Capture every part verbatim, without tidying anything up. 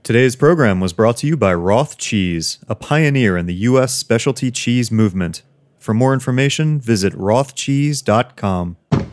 Today's program was brought to you by Roth Cheese, a pioneer in the U S specialty cheese movement. For more information, visit roth cheese dot com.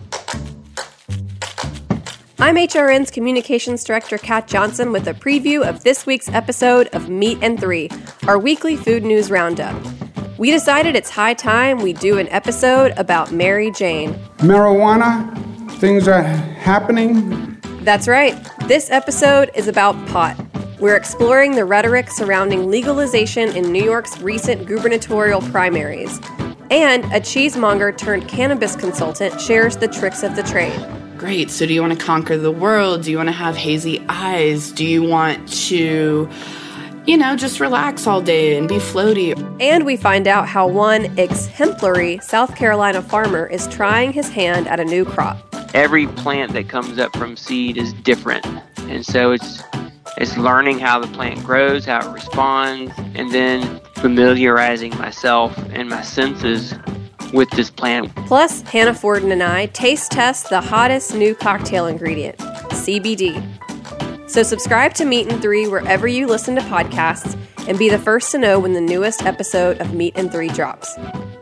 I'm H R N's Communications Director Kat Johnson with a preview of this week's episode of Meat and Three, our weekly food news roundup. We decided it's high time we do an episode about Mary Jane. Marijuana, things are happening. That's right. This episode is about pot. We're exploring the rhetoric surrounding legalization in New York's recent gubernatorial primaries. And a cheesemonger turned cannabis consultant shares the tricks of the trade. Great. So do you want to conquer the world? Do you want to have hazy eyes? Do you want to, you know, just relax all day and be floaty? And we find out how one exemplary South Carolina farmer is trying his hand at a new crop. Every plant that comes up from seed is different. And so it's it's learning how the plant grows, how it responds, and then familiarizing myself and my senses with this plant. Plus, Hannah Forden and I taste test the hottest new cocktail ingredient, C B D. So subscribe to Meat and Three wherever you listen to podcasts and be the first to know when the newest episode of Meat and Three drops.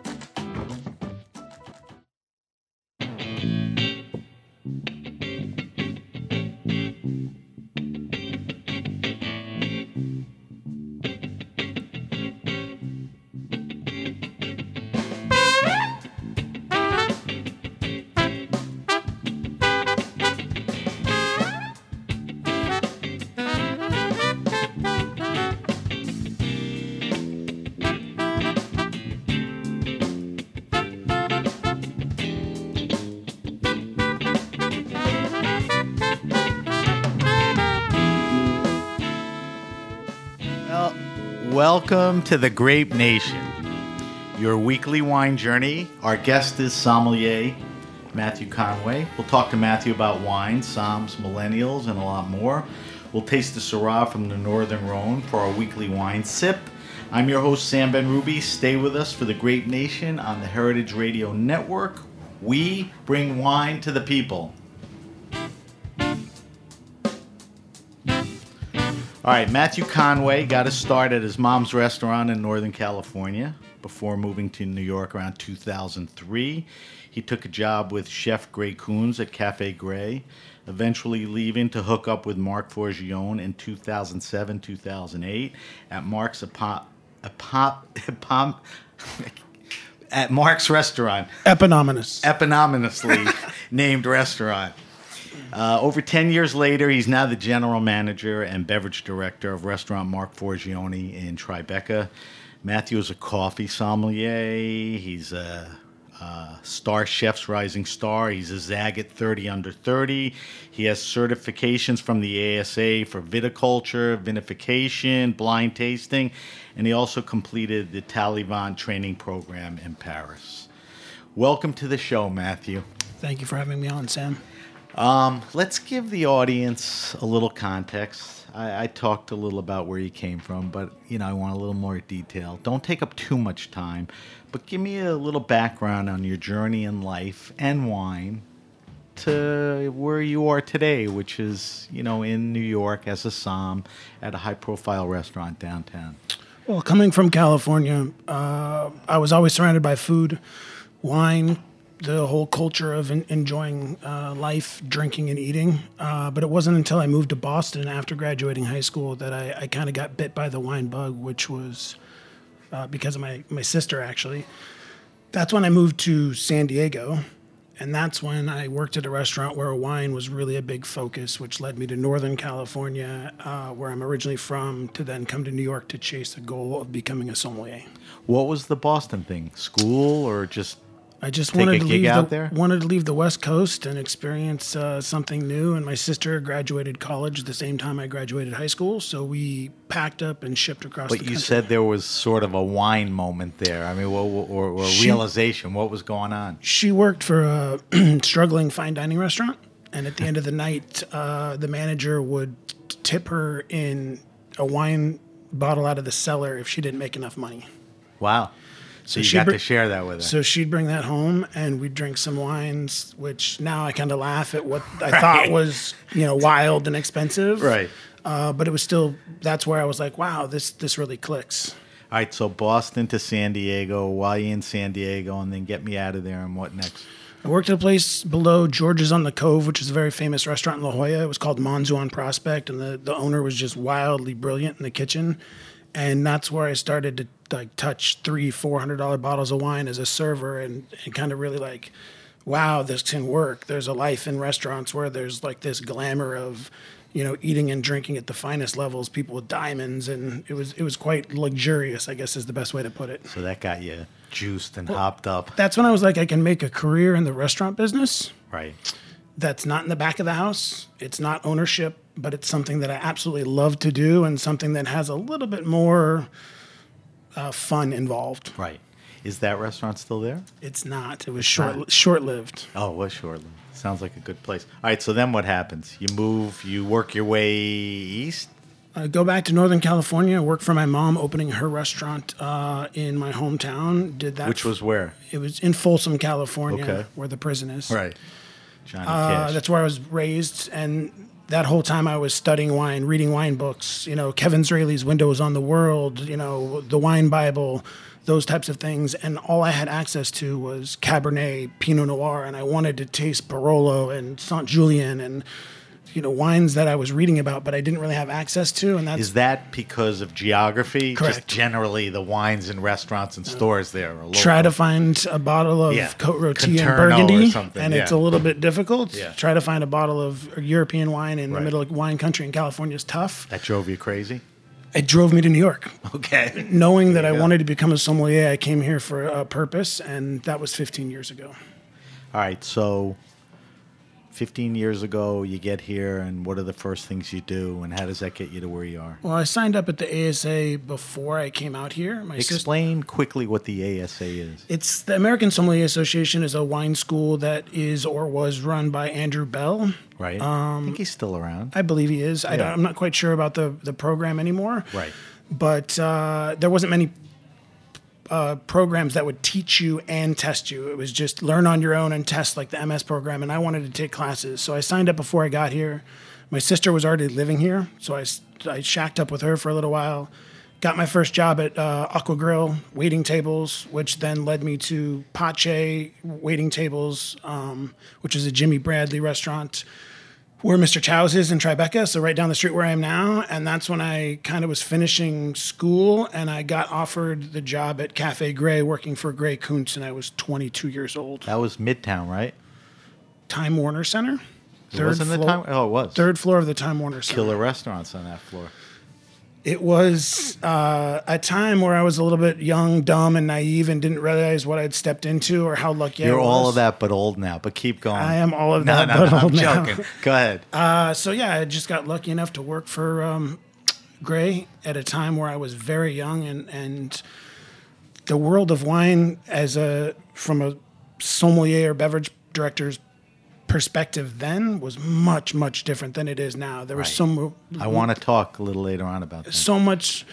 Welcome to the Grape Nation, your weekly wine journey. Our guest is sommelier Matthew Conway. We'll talk to Matthew about wine, somms, millennials, and a lot more. We'll taste the Syrah from the Northern Rhone for our weekly wine sip. I'm your host, Sam Ben-Ruby. Stay with us for the Grape Nation on the Heritage Radio Network. We bring wine to the people. All right, Matthew Conway got his start at his mom's restaurant in Northern California before moving to New York around two thousand three. He took a job with Chef Gray Coons at Cafe Gray, eventually leaving to hook up with Mark Forgione in two thousand seven, two thousand eight at Mark's Epop, Epop, Epop, at Mark's restaurant. Eponymous. Eponymously named restaurant. Uh, over ten years later, he's now the general manager and beverage director of restaurant Mark Forgione in Tribeca. Matthew is a coffee sommelier. He's a, a Star Chef's Rising Star. He's a Zagat thirty under thirty. He has certifications from the A S A for viticulture, vinification, blind tasting, and he also completed the Talivant training program in Paris. Welcome to the show, Matthew. Thank you for having me on, Sam. Um, let's give the audience a little context. I, I talked a little about where you came from, but you know I want a little more detail. Don't take up too much time, but give me a little background on your journey in life and wine to where you are today, which is you know in New York as a somm at a high-profile restaurant downtown. Well, coming from California, uh, I was always surrounded by food, wine, the whole culture of en- enjoying uh, life, drinking and eating. Uh, but it wasn't until I moved to Boston after graduating high school that I, I kind of got bit by the wine bug, which was uh, because of my, my sister, actually. That's when I moved to San Diego. And that's when I worked at a restaurant where wine was really a big focus, which led me to Northern California, uh, where I'm originally from, to then come to New York to chase the goal of becoming a sommelier. What was the Boston thing? School or just... I just Take wanted a to gig leave out the, there? wanted to leave the West Coast and experience uh, something new. And my sister graduated college at the same time I graduated high school, so we packed up and shipped across But the you country. said there was sort of a wine moment there. I mean, what, or, or a She- realization. What was going on? She worked for a struggling fine dining restaurant, and at the end of the night, uh, the manager would tip her in a wine bottle out of the cellar if she didn't make enough money. Wow. So you she'd got br- to share that with her. So she'd bring that home, and we'd drink some wines, which now I kind of laugh at what I Right. thought was, you know, wild and expensive. Right. Uh, but it was still, that's where I was like, wow, this this really clicks. All right, so Boston to San Diego. While you in San Diego, and then get me out of there, and what next? I worked at a place below George's on the Cove, which is a very famous restaurant in La Jolla. It was called Monzu on Prospect, and the, the owner was just wildly brilliant in the kitchen. And that's where I started to like touch three, four hundred dollar bottles of wine as a server, and, and kind of really like, wow, this can work. There's a life in restaurants where there's like this glamour of, you know, eating and drinking at the finest levels, people with diamonds, and it was it was quite luxurious, I guess is the best way to put it. So that got you juiced and hopped up. That's when I was like, I can make a career in the restaurant business. Right. That's not in the back of the house. It's not ownership, but it's something that I absolutely love to do, and something that has a little bit more uh, fun involved. Right. Is that restaurant still there? It's not. It was short short lived. Oh, it was short-lived. Sounds like a good place. All right, so then what happens? You move, you work your way east? I go back to Northern California. I worked for my mom opening her restaurant uh, in my hometown. Did that. Which was where? It was in Folsom, California, Okay. where the prison is. Right. Johnny Uh, Cash. that's where I was raised, and that whole time I was studying wine, reading wine books. You know, Kevin Zraly's Windows on the World. You know, the Wine Bible, those types of things. And all I had access to was Cabernet, Pinot Noir, and I wanted to taste Barolo and Saint Julien and, you know, wines that I was reading about, but I didn't really have access to. And that's Is that because of geography? Correct. Just generally the wines and restaurants and stores there are local. try to find a bottle of Yeah. Côte Rôtie and Conterno or Burgundy, something, and it's a yeah. little bit difficult. Yeah. Try to find a bottle of European wine in Right. the middle of wine country in California is tough. That drove you crazy? It drove me to New York. Okay. Knowing that I you go. wanted to become a sommelier, I came here for a purpose, and that was fifteen years ago. All right, so fifteen years ago, you get here, and what are the first things you do, and how does that get you to where you are? Well, I signed up at the A S A before I came out here. My sister, Explain quickly what the A S A is. it's the American Sommelier Association is a wine school that is or was run by Andrew Bell. Right? I think he's still around. Um, I believe he is. I Yeah. don't, I'm not quite sure about the, the program anymore. Right. But uh, there wasn't many uh, programs that would teach you and test you. It was just learn on your own and test, like the M S program. And I wanted to take classes, so I signed up before I got here. My sister was already living here, so I, I shacked up with her for a little while. Got my first job at uh, Aqua Grill, waiting tables, which then led me to Pache waiting tables, um, which is a Jimmy Bradley restaurant where Mister Chow's is in Tribeca, so right down the street where I am now. And that's when I kind of was finishing school, and I got offered the job at Cafe Gray working for Gray Kuntz, and I was twenty-two years old. That was Midtown, right? Time Warner Center. It wasn't the floor, time. Oh, it was. Third floor of the Time Warner Center. Killer restaurants on that floor. It was uh, a time where I was a little bit young, dumb, and naive, and didn't realize what I'd stepped into or how lucky I was. You're all of that, but old now. But keep going. I am all of no, that, no, but no, old I'm now. joking. Go ahead. Uh, so yeah, I just got lucky enough to work for um, Gray at a time where I was very young, and and the world of wine, as a from a sommelier or beverage director's perspective, then was much much different than it is now. There was Right. so mo- I want to talk a little later on about that. so much,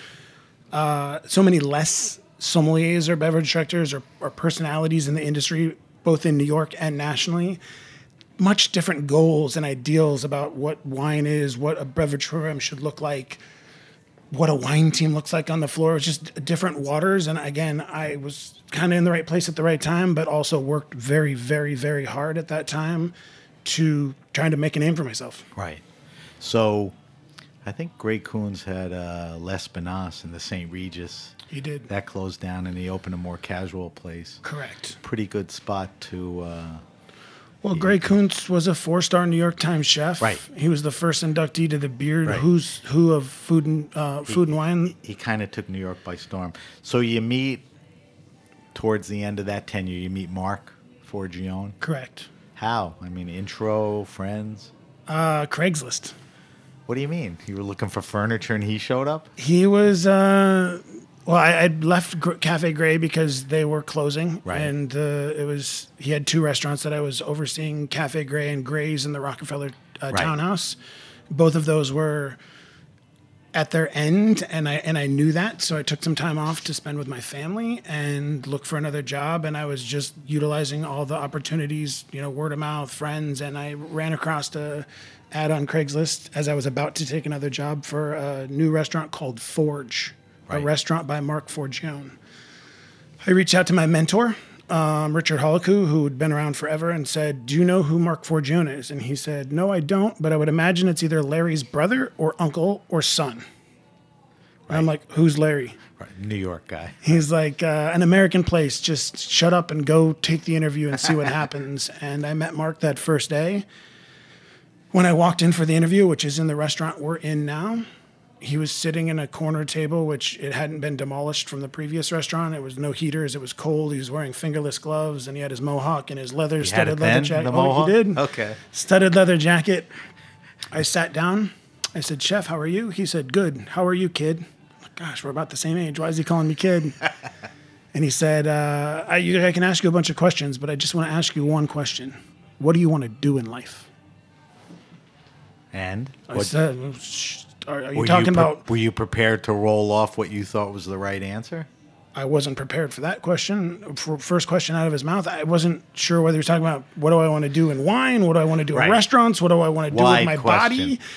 uh, so many less sommeliers or beverage directors or, or personalities in the industry, both in New York and nationally. Much different goals and ideals about what wine is, what a beverage program should look like, what a wine team looks like on the floor. It's just different waters. And again, I was kind of in the right place at the right time, but also worked very, very, very hard at that time to trying to make a name for myself. Right. So I think Gray Kuntz had uh, Les Benas in the Saint Regis. He did. That closed down, and he opened a more casual place. Correct. Pretty good spot to... Uh, Well, Gray Kuntz was a four-star New York Times chef. Right. He was the first inductee to the Beard Right. Who's Who of Food and uh, Food and Wine. he kind of took New York by storm. So you meet, towards the end of that tenure, you meet Mark Forgione. Correct. How? I mean, intro, friends? Uh, Craigslist. What do you mean? You were looking for furniture and he showed up? He was. Uh, well, I, I'd left Gr- Cafe Gray because they were closing, Right. and uh, it was he had two restaurants that I was overseeing: Cafe Gray and Gray's in the Rockefeller uh, Right. Townhouse. Both of those were at their end, and I and I knew that, so I took some time off to spend with my family and look for another job. And I was just utilizing all the opportunities, you know, word of mouth, friends, and I ran across a ad on Craigslist as I was about to take another job for a new restaurant called Forge, Right. a restaurant by Mark Forgione. I reached out to my mentor, um, Richard Holliku, who had been around forever, and said, do you know who Mark Forgione is? And he said, no, I don't, but I would imagine it's either Larry's brother or uncle or son. And I'm like, who's Larry? Right. New York guy. He's like, uh, an American place, just shut up and go take the interview and see what happens. And I met Mark that first day. When I walked in for the interview, which is in the restaurant we're in now, he was sitting in a corner table, which it hadn't been demolished from the previous restaurant. It was no heaters. It was cold. He was wearing fingerless gloves, and he had his mohawk and his leather He had it studded leather then, jacket. the Oh, mohawk? he did. Okay. Studded leather jacket. I sat down. I said, Chef, how are you? He said, good. How are you, kid? I'm like, gosh, we're about the same age. Why is he calling me kid? And he said, uh, I, you, I can ask you a bunch of questions, but I just want to ask you one question. What do you want to do in life? And I what- said, well, sh- are, are you were talking pre- about... Were you prepared to roll off what you thought was the right answer? I wasn't prepared for that question. For first question out of his mouth, I wasn't sure whether he was talking about what do I want to do in wine, what do I want to do Right. in restaurants, what do I want to do Wide with my question. body.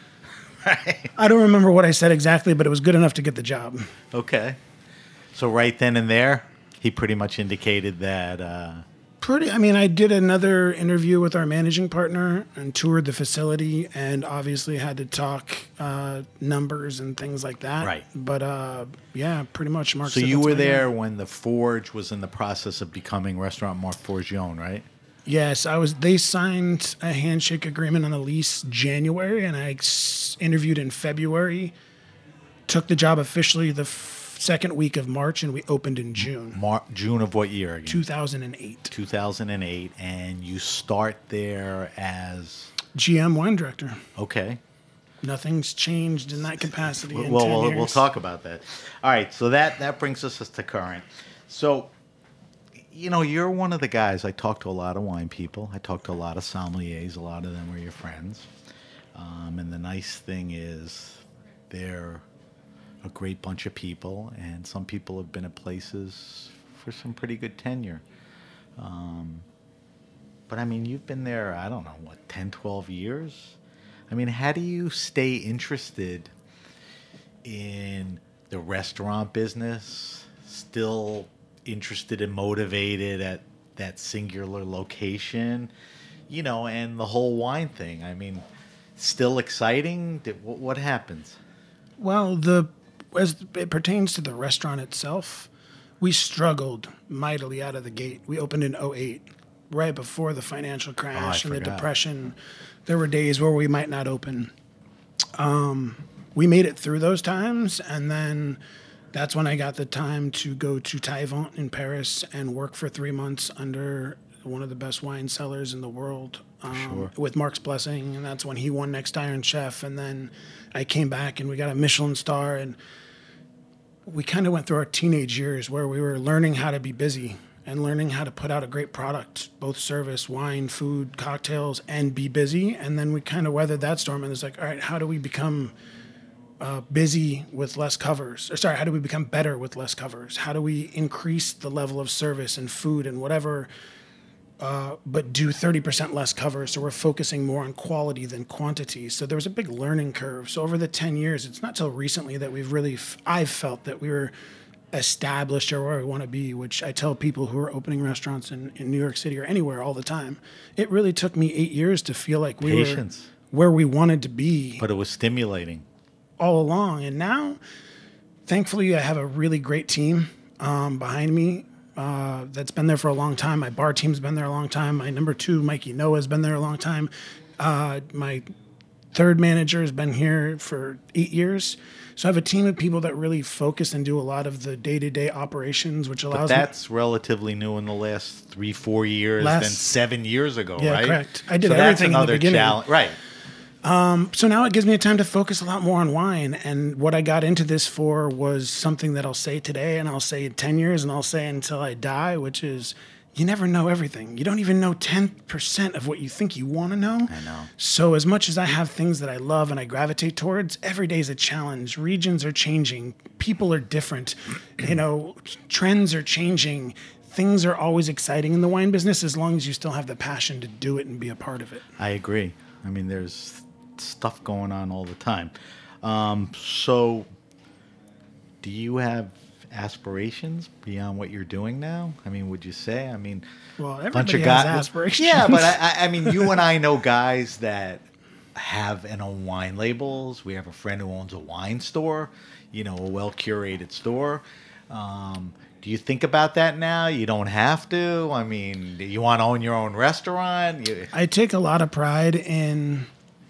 I don't remember what I said exactly, but it was good enough to get the job. Okay. So right then and there, he pretty much indicated that. Uh, Pretty. I mean, I did another interview with our managing partner and toured the facility, and obviously had to talk uh, numbers and things like that. Right. But uh, yeah, pretty much. Mark. so said you that's were my guy. there when the Forge was in the process of becoming Restaurant Mark Forgione, right? Yes, I was. They signed a handshake agreement on the lease January, and I s- interviewed in February. Took the job officially the f- second week of March, and we opened in June, Mar- June of what year again? two thousand eight. two thousand eight, and you start there as G M wine director. okay. Nothing's changed in that capacity. In Well, ten we'll, years. we'll talk about that. All right, so that that brings us to current. So, you know, you're one of the guys. I talk to a lot of wine people. I talk to a lot of sommeliers. A lot of them are your friends. Um, and the nice thing is, they're a great bunch of people, and some people have been at places for some pretty good tenure. Um, but I mean, you've been there, I don't know, what, ten, twelve years? I mean, how do you stay interested in the restaurant business, still interested and motivated at that singular location, you know, and the whole wine thing? I mean, still exciting? Did, what, what happens? Well, the as it pertains to the restaurant itself, we struggled mightily out of the gate. We opened in oh eight, right before the financial crash Oh, I and the forgot. depression. There were days where we might not open. Um, we made it through those times, and then that's when I got the time to go to Taillevent in Paris and work for three months under one of the best wine cellars in the world, um, Sure. with Mark's blessing, and that's when he won Next Iron Chef. And then I came back and we got a Michelin star, and we kind of went through our teenage years where we were learning how to be busy and learning how to put out a great product, both service, wine, food, cocktails, and be busy. And then we kind of weathered that storm, and it's like, all right, how do we become uh, busy with less covers? Or sorry, how do we become better with less covers? How do we increase the level of service and food and whatever, uh, but do thirty percent less covers? So we're focusing more on quality than quantity. So there was a big learning curve. So over the ten years, it's not till recently that we've really, f- I've felt that we were established or where we want to be, which I tell people who are opening restaurants in, in New York City or anywhere all the time. It really took me eight years to feel like we Patience. were where we wanted to be But it was stimulating. all along. And now, thankfully, I have a really great team um, behind me uh, that's been there for a long time. My bar team's been there a long time. My number two, Mikey Noah, has been there a long time. Uh, my third manager has been here for eight years. So I have a team of people that really focus and do a lot of the day-to-day operations, which But allows me. that's relatively new in the last three, four years Last- than seven years ago, Yeah, right? correct. I did so that's everything in the another beginning. challenge, right? So now it gives me a time to focus a lot more on wine. And what I got into this for was something that I'll say today, and I'll say in ten years, and I'll say until I die, which is you never know everything. You don't even know ten percent of what you think you want to know. I know. So as much as I have things that I love and I gravitate towards, every day is a challenge. Regions are changing. People are different. You know, trends are changing. Things are always exciting in the wine business as long as you still have the passion to do it and be a part of it. I agree. I mean, there's stuff going on all the time. Um, so, do you have aspirations beyond what you're doing now? I mean, would you say? I mean, Well, bunch everybody of has guys. aspirations. Yeah, but I, I mean, you and I know guys that have and own wine labels. We have a friend who owns a wine store, you know, a well curated store. Um, do you think about that now? You don't have to. I mean, do you want to own your own restaurant? You, I take a lot of pride in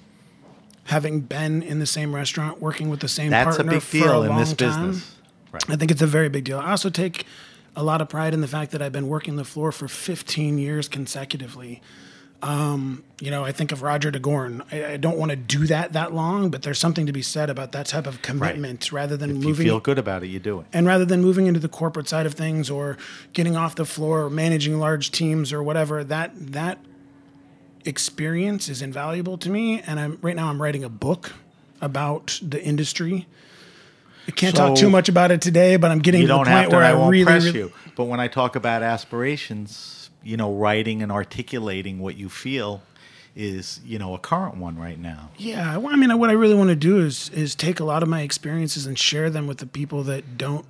having been in the same restaurant, working with the same that's a partner big for deal a in long this time. business. Right. I think it's a very big deal. I also take a lot of pride in the fact that I've been working the floor for fifteen years consecutively. Um, you know, I think of Roger DeGorn. I, I don't want to do that that long, but there's something to be said about that type of commitment rather than If you moving. feel good about it, you do it. And rather than moving into the corporate side of things or getting off the floor or managing large teams or whatever, that that experience is invaluable to me. And I'm right now I'm writing a book about the industry. I can't talk So- too much about it today, but I'm getting You to the don't point have to, where and I I won't really, press really you. But when I talk about aspirations, you know, writing and articulating what you feel is, you know, a current one right now. Yeah, well, I mean, what I really want to do is is take a lot of my experiences and share them with the people that don't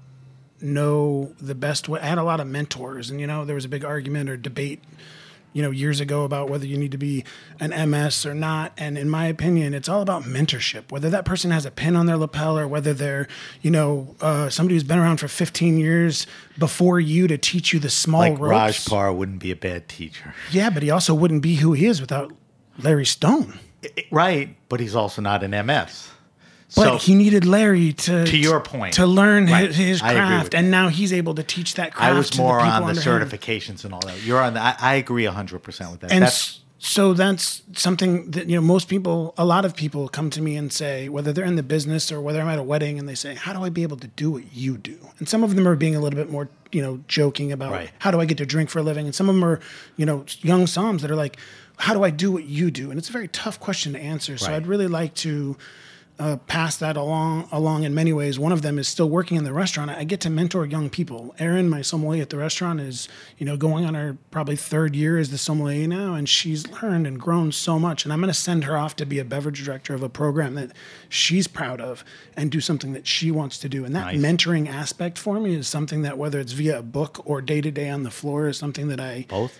know the best way. I had a lot of mentors, and you know, there was a big argument or debate, you know, years ago about whether you need to be an M S or not. And in my opinion, it's all about mentorship. Whether that person has a pin on their lapel or whether they're, you know, uh, somebody who's been around for fifteen years before you to teach you the small Like ropes. Raj Parr wouldn't be a bad teacher. Yeah, but he also wouldn't be who he is without Larry Stone. Right, but he's also not an M S. But So- he needed Larry to To your point. to learn Right. his, his I agree craft, with and you. now he's able to teach that craft. I was to more the people on the under him. certifications and all that. You're on the, I, I agree one hundred percent with that. And That's, s- so that's something that, you know, most people, a lot of people come to me and say, whether they're in the business or whether I'm at a wedding, and they say, how do I be able to do what you do? And some of them are being a little bit more, you know, joking about Right. how do I get to drink for a living? And some of them are, you know, young Psalms that are like, how do I do what you do? And it's a very tough question to answer. So Right. I'd really like to uh, pass that along along in many ways. One of them is still working in the restaurant. I get to mentor young people. Erin, my sommelier at the restaurant, is, you know, going on her probably third year as the sommelier now, and she's learned and grown so much. And I'm going to send her off to be a beverage director of a program that she's proud of and do something that she wants to do. And that Nice. mentoring aspect for me is something that, whether it's via a book or day to day on the floor, is something that I both.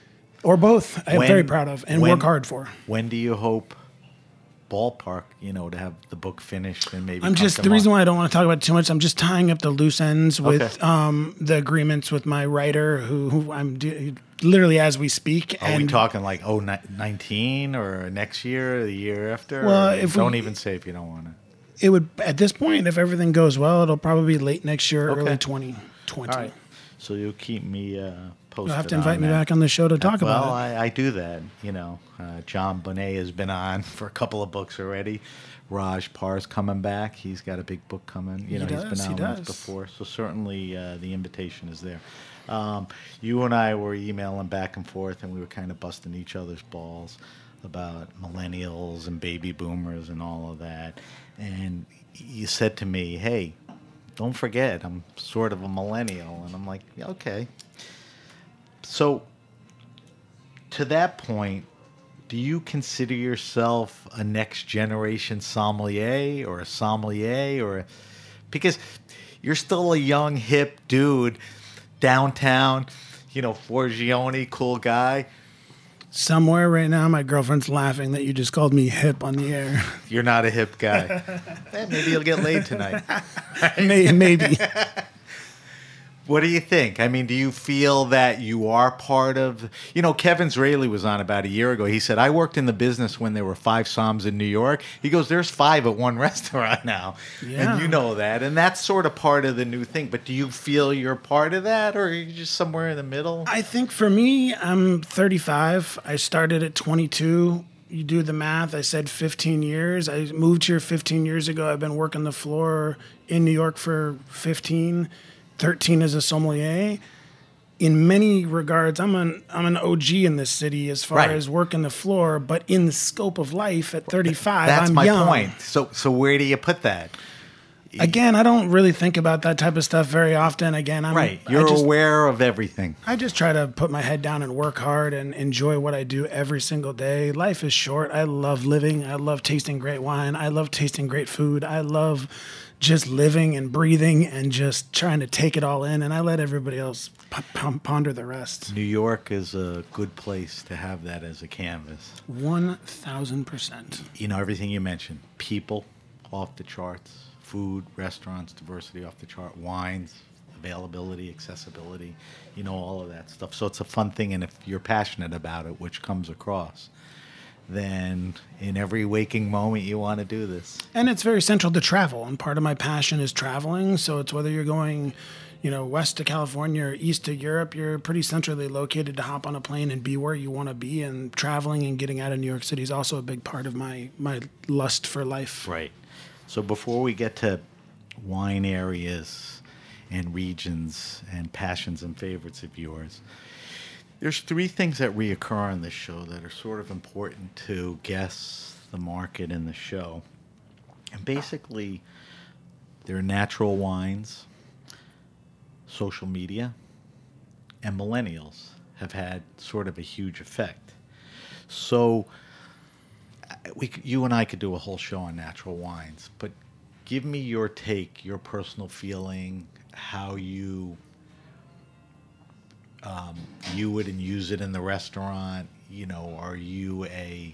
or both I am When- very proud of and when- work hard for. When do you hope ballpark, you know, to have the book finished and maybe I'm come just to the reason market? why I don't want to talk about it too much. I'm just tying up the loose ends with Okay. um, the agreements with my writer, who, who I'm do, literally as we speak. Are and we talking like oh nineteen or next year, or the year after? Well, Or if don't we- even say if you don't want to. it would, at this point, if everything goes well, it'll probably be late next year, Okay. early twenty twenty. All right. So you'll keep me uh, posted. You'll have to on invite me that. back on the show to talk well, about it. I, I do that. You know, uh, John Bonet has been on for a couple of books already. Raj Parr's coming back. He's got a big book coming. You He know, does, he's he been on once does. before. So certainly uh, the invitation is there. Um, you and I were emailing back and forth, and we were kind of busting each other's balls about millennials and baby boomers and all of that. And you said to me, hey, don't forget, I'm sort of a millennial. And I'm like, yeah, okay. So, to that point, do you consider yourself a next generation sommelier or a sommelier or a, because you're still a young hip dude downtown, you know, Forgione, cool guy. Somewhere right now, my girlfriend's laughing that you just called me hip on the air. You're not a hip guy. Eh, maybe you'll get laid tonight. May- Maybe. What do you think? I mean, do you feel that you are part of, you know, Kevin Zraly was on about a year ago. He said, I worked in the business when there were five Psalms in New York. He goes, there's five at one restaurant now. Yeah. And you know that. And that's sort of part of the new thing. But do you feel you're part of that, or are you just somewhere in the middle? I think for me, I'm thirty-five. I started at twenty-two. You do the math. I said fifteen years. I moved here fifteen years ago. I've been working the floor in New York for fifteen, thirteen as a sommelier. In many regards, I'm an I'm an O G in this city as far Right. as working the floor. But in the scope of life, at thirty-five, That's I'm my young. point. So, so where do you put that? Again, I don't really think about that type of stuff very often. Again, I'm Right. I You're just, aware of everything. I just try to put my head down and work hard and enjoy what I do every single day. Life is short. I love living. I love tasting great wine. I love tasting great food. I love just living and breathing and just trying to take it all in. And I let everybody else p- p- ponder the rest. New York is a good place to have that as a canvas. one thousand percent. You know, everything you mentioned. People off the charts. Food, restaurants, diversity off the chart. Wines, availability, accessibility. You know, all of that stuff. So it's a fun thing. And if you're passionate about it, which comes across, then in every waking moment you want to do this. And it's very central to travel. And part of my passion is traveling. So it's whether you're going, you know, west to California or east to Europe, you're pretty centrally located to hop on a plane and be where you want to be. And traveling and getting out of New York City is also a big part of my, my lust for life. Right. So before we get to wine areas and regions and passions and favorites of yours, there's three things that reoccur on this show that are sort of important to guests, the market, and the show. And basically, they're natural wines, social media, and millennials have had sort of a huge effect. So we, c- you and I could do a whole show on natural wines, but give me your take, your personal feeling, how you um, view it and use it in the restaurant. You know, are you a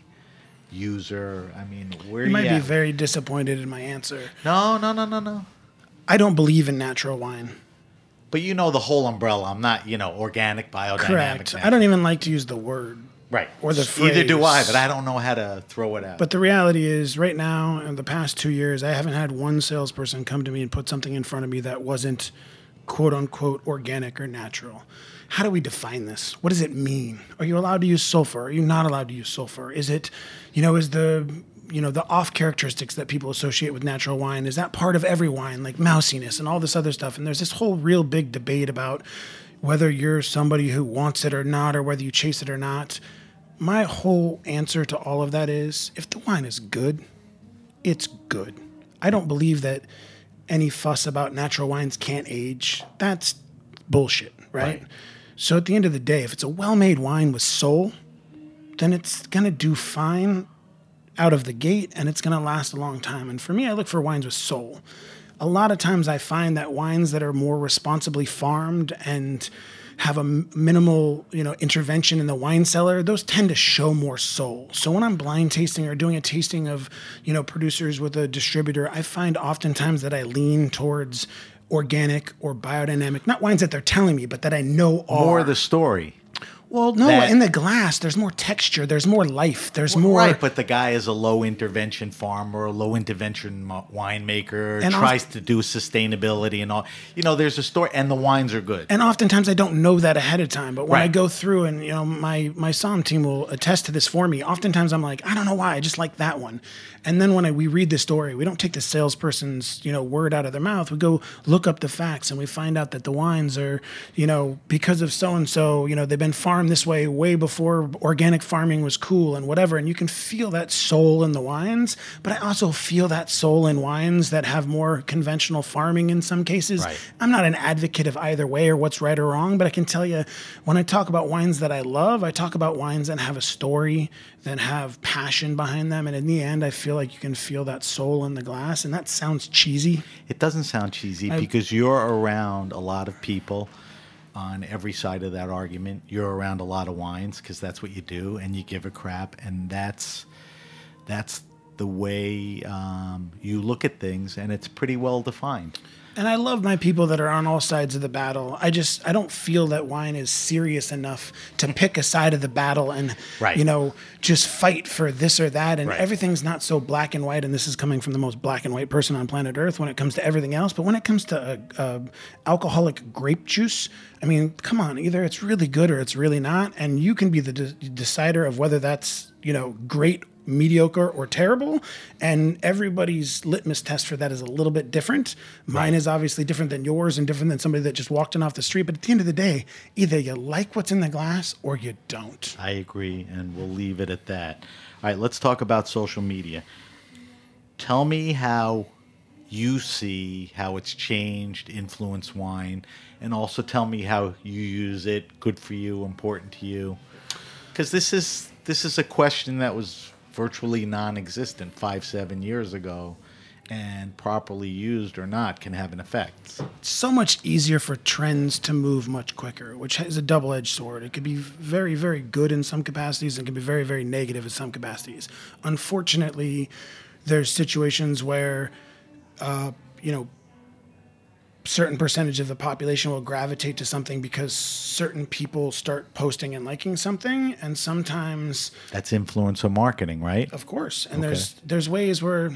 user? I mean, where You might at? be very disappointed in my answer. No, no, no, no, no. I don't believe in natural wine. But you know the whole umbrella. I'm not, you know, organic, biodynamic. Correct. natural. I don't even like to use the word. Right. Or the Either do I, phrase. but I don't know how to throw it out. But the reality is, right now, in the past two years, I haven't had one salesperson come to me and put something in front of me that wasn't quote unquote organic or natural. How do we define this? What does it mean? Are you allowed to use sulfur? Are you not allowed to use sulfur? Is it, you know, is the, you know, the off characteristics that people associate with natural wine, is that part of every wine, like mousiness and all this other stuff? And there's this whole real big debate about whether you're somebody who wants it or not, or whether you chase it or not. My whole answer to all of that is, if the wine is good, it's good. I don't believe that any fuss about natural wines can't age. That's bullshit, right? Right. So at the end of the day, if it's a well-made wine with soul, then it's going to do fine out of the gate, and it's going to last a long time. And for me, I look for wines with soul. A lot of times I find that wines that are more responsibly farmed and have a m- minimal, you know, intervention in the wine cellar, those tend to show more soul. So when I'm blind tasting or doing a tasting of, you know, producers with a distributor, I find oftentimes that I lean towards organic or biodynamic, not wines that they're telling me, but that I know are. More the story. Well, no, that- in the glass, there's more texture, there's more life, there's more. Right, but the guy is a low intervention farmer, a low intervention mo- winemaker, And tries to do sustainability and all. You know, there's a story, and the wines are good. And oftentimes I don't know that ahead of time. But when I Right. go through, and you know, my my Somm team will attest to this for me. Oftentimes I'm like, I don't know why, I just like that one. And then when I, we read the story, we don't take the salesperson's, you know, word out of their mouth. We go look up the facts, and we find out that the wines are, you know, because of so and so, you know, they've been farmed this way way before organic farming was cool and whatever. And you can feel that soul in the wines. But I also feel that soul in wines that have more conventional farming in some cases. Right. I'm not an advocate of either way or what's right or wrong, but I can tell you, when I talk about wines that I love, I talk about wines that have a story, that have passion behind them. And in the end, I feel like you can feel that soul in the glass. And that sounds cheesy. It doesn't sound cheesy I- because you're around a lot of people on every side of that argument. You're around a lot of wines because that's what you do, and you give a crap, and that's that's the way um, you look at things, and it's pretty well defined. And I love my people that are on all sides of the battle. I just, I don't feel that wine is serious enough to pick a side of the battle and, Right. you know, just fight for this or that. And Right. everything's not so black and white. And this is coming from the most black and white person on planet Earth when it comes to everything else. But when it comes to uh, uh, alcoholic grape juice, I mean, come on, either it's really good or it's really not. And you can be the de- decider of whether that's, you know, great, mediocre, or terrible. And everybody's litmus test for that is a little bit different. Mine is obviously different than yours and different than somebody that just walked in off the street. But at the end of the day, either you like what's in the glass or you don't. I agree, and we'll leave it at that. All right, let's talk about social media. Tell me how you see how it's changed, influenced wine, and also tell me how you use it, good for you, important to you. Because this is this is a question that was virtually non-existent five, seven years ago, and properly used or not can have an effect. It's so much easier for trends to move much quicker, which is a double-edged sword. It could be very, very good in some capacities and can be very, very negative in some capacities. Unfortunately, there's situations where, uh, you know, certain percentage of the population will gravitate to something because certain people start posting and liking something, and sometimes That's influencer marketing, right? of course. And Okay. there's there's ways where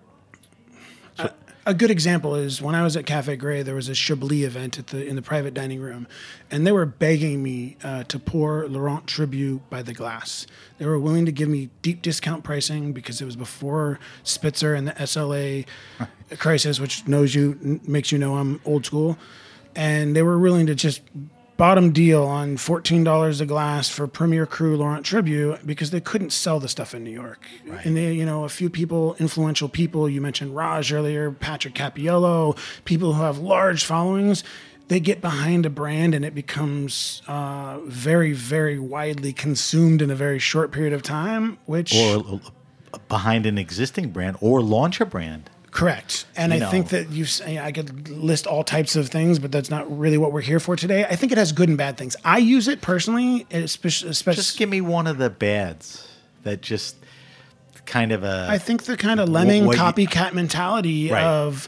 a, a good example is when I was at Cafe Gray, there was a Chablis event at the in the private dining room, and they were begging me uh, to pour Laurent Tribut by the glass. They were willing to give me deep discount pricing because it was before Spitzer and the S L A crisis, which knows you n- makes you know I'm old school, and they were willing to just bottom deal on fourteen dollars a glass for Premier Cru Laurent Tribut because they couldn't sell the stuff in New York. Right. And they, you know, a few people, influential people, you mentioned Raj earlier, Patrick Cappiello, people who have large followings, they get behind a brand and it becomes uh, very, very widely consumed in a very short period of time, which... Or uh, behind an existing brand, or launch a brand. Correct. And You I think know. that you I could list all types of things, but that's not really what we're here for today. I think it has good and bad things. I use it personally, especially. Just give me one of the bads that just kind of a... I think the kind of lemming what you- copycat mentality Right. of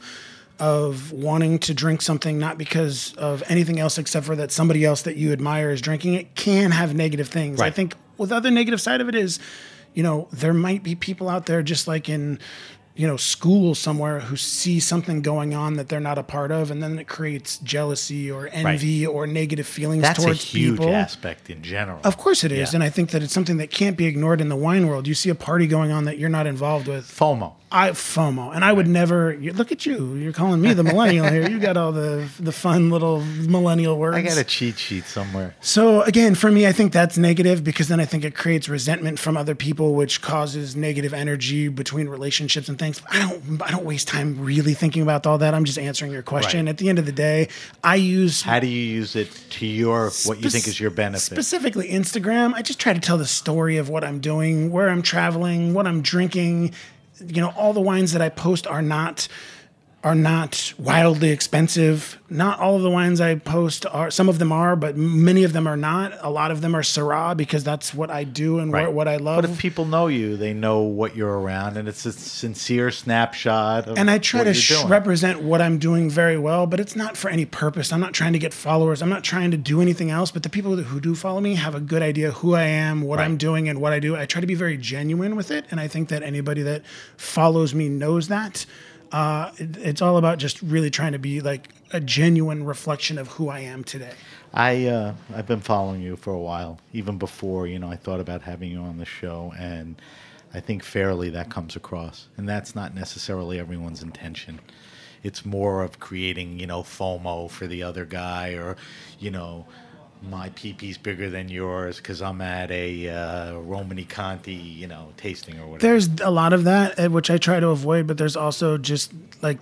of wanting to drink something not because of anything else except for that somebody else that you admire is drinking it can have negative things. I Right. think the other negative side of it is, you know, there might be people out there just like in, you know, school somewhere who see something going on that they're not a part of, and then it creates jealousy or envy or negative feelings That's a towards huge people. aspect in general. Of course it is, Yeah. and I think that it's something that can't be ignored in the wine world. You see a party going on that you're not involved with. FOMO. I FOMO, and I would never. You, look at you! You're calling me the millennial here. You got all the the fun little millennial words. I got a cheat sheet somewhere. So again, for me, I think that's negative because then I think it creates resentment from other people, which causes negative energy between relationships and things. I don't. I don't waste time really thinking about all that. I'm just answering your question. Right. At the end of the day, I use How do you use it to your, what you think is your benefit? Specifically Instagram, I just try to tell the story of what I'm doing, where I'm traveling, what I'm drinking. You know, all the wines that I post are not are not wildly expensive. Not all of the wines I post are. Some of them are, but many of them are not. A lot of them are Syrah because that's what I do and Right. what, what I love. But if people know you, they know what you're around, and it's a sincere snapshot of And I try what to you're sh- doing. represent what I'm doing very well, but it's not for any purpose. I'm not trying to get followers. I'm not trying to do anything else. But the people who do follow me have a good idea who I am, what Right. I'm doing, and what I do. I try to be very genuine with it. And I think that anybody that follows me knows that. Uh, it, it's all about just really trying to be like a genuine reflection of who I am today. I uh, I've been following you for a while, even before you know I thought about having you on the show, and I think fairly that comes across, and that's not necessarily everyone's intention. It's more of creating you know FOMO for the other guy, or you know my pee-pee's bigger than yours because I'm at a uh, Romani Conti you know tasting or whatever. There's a lot of that, uh, which I try to avoid, but there's also just like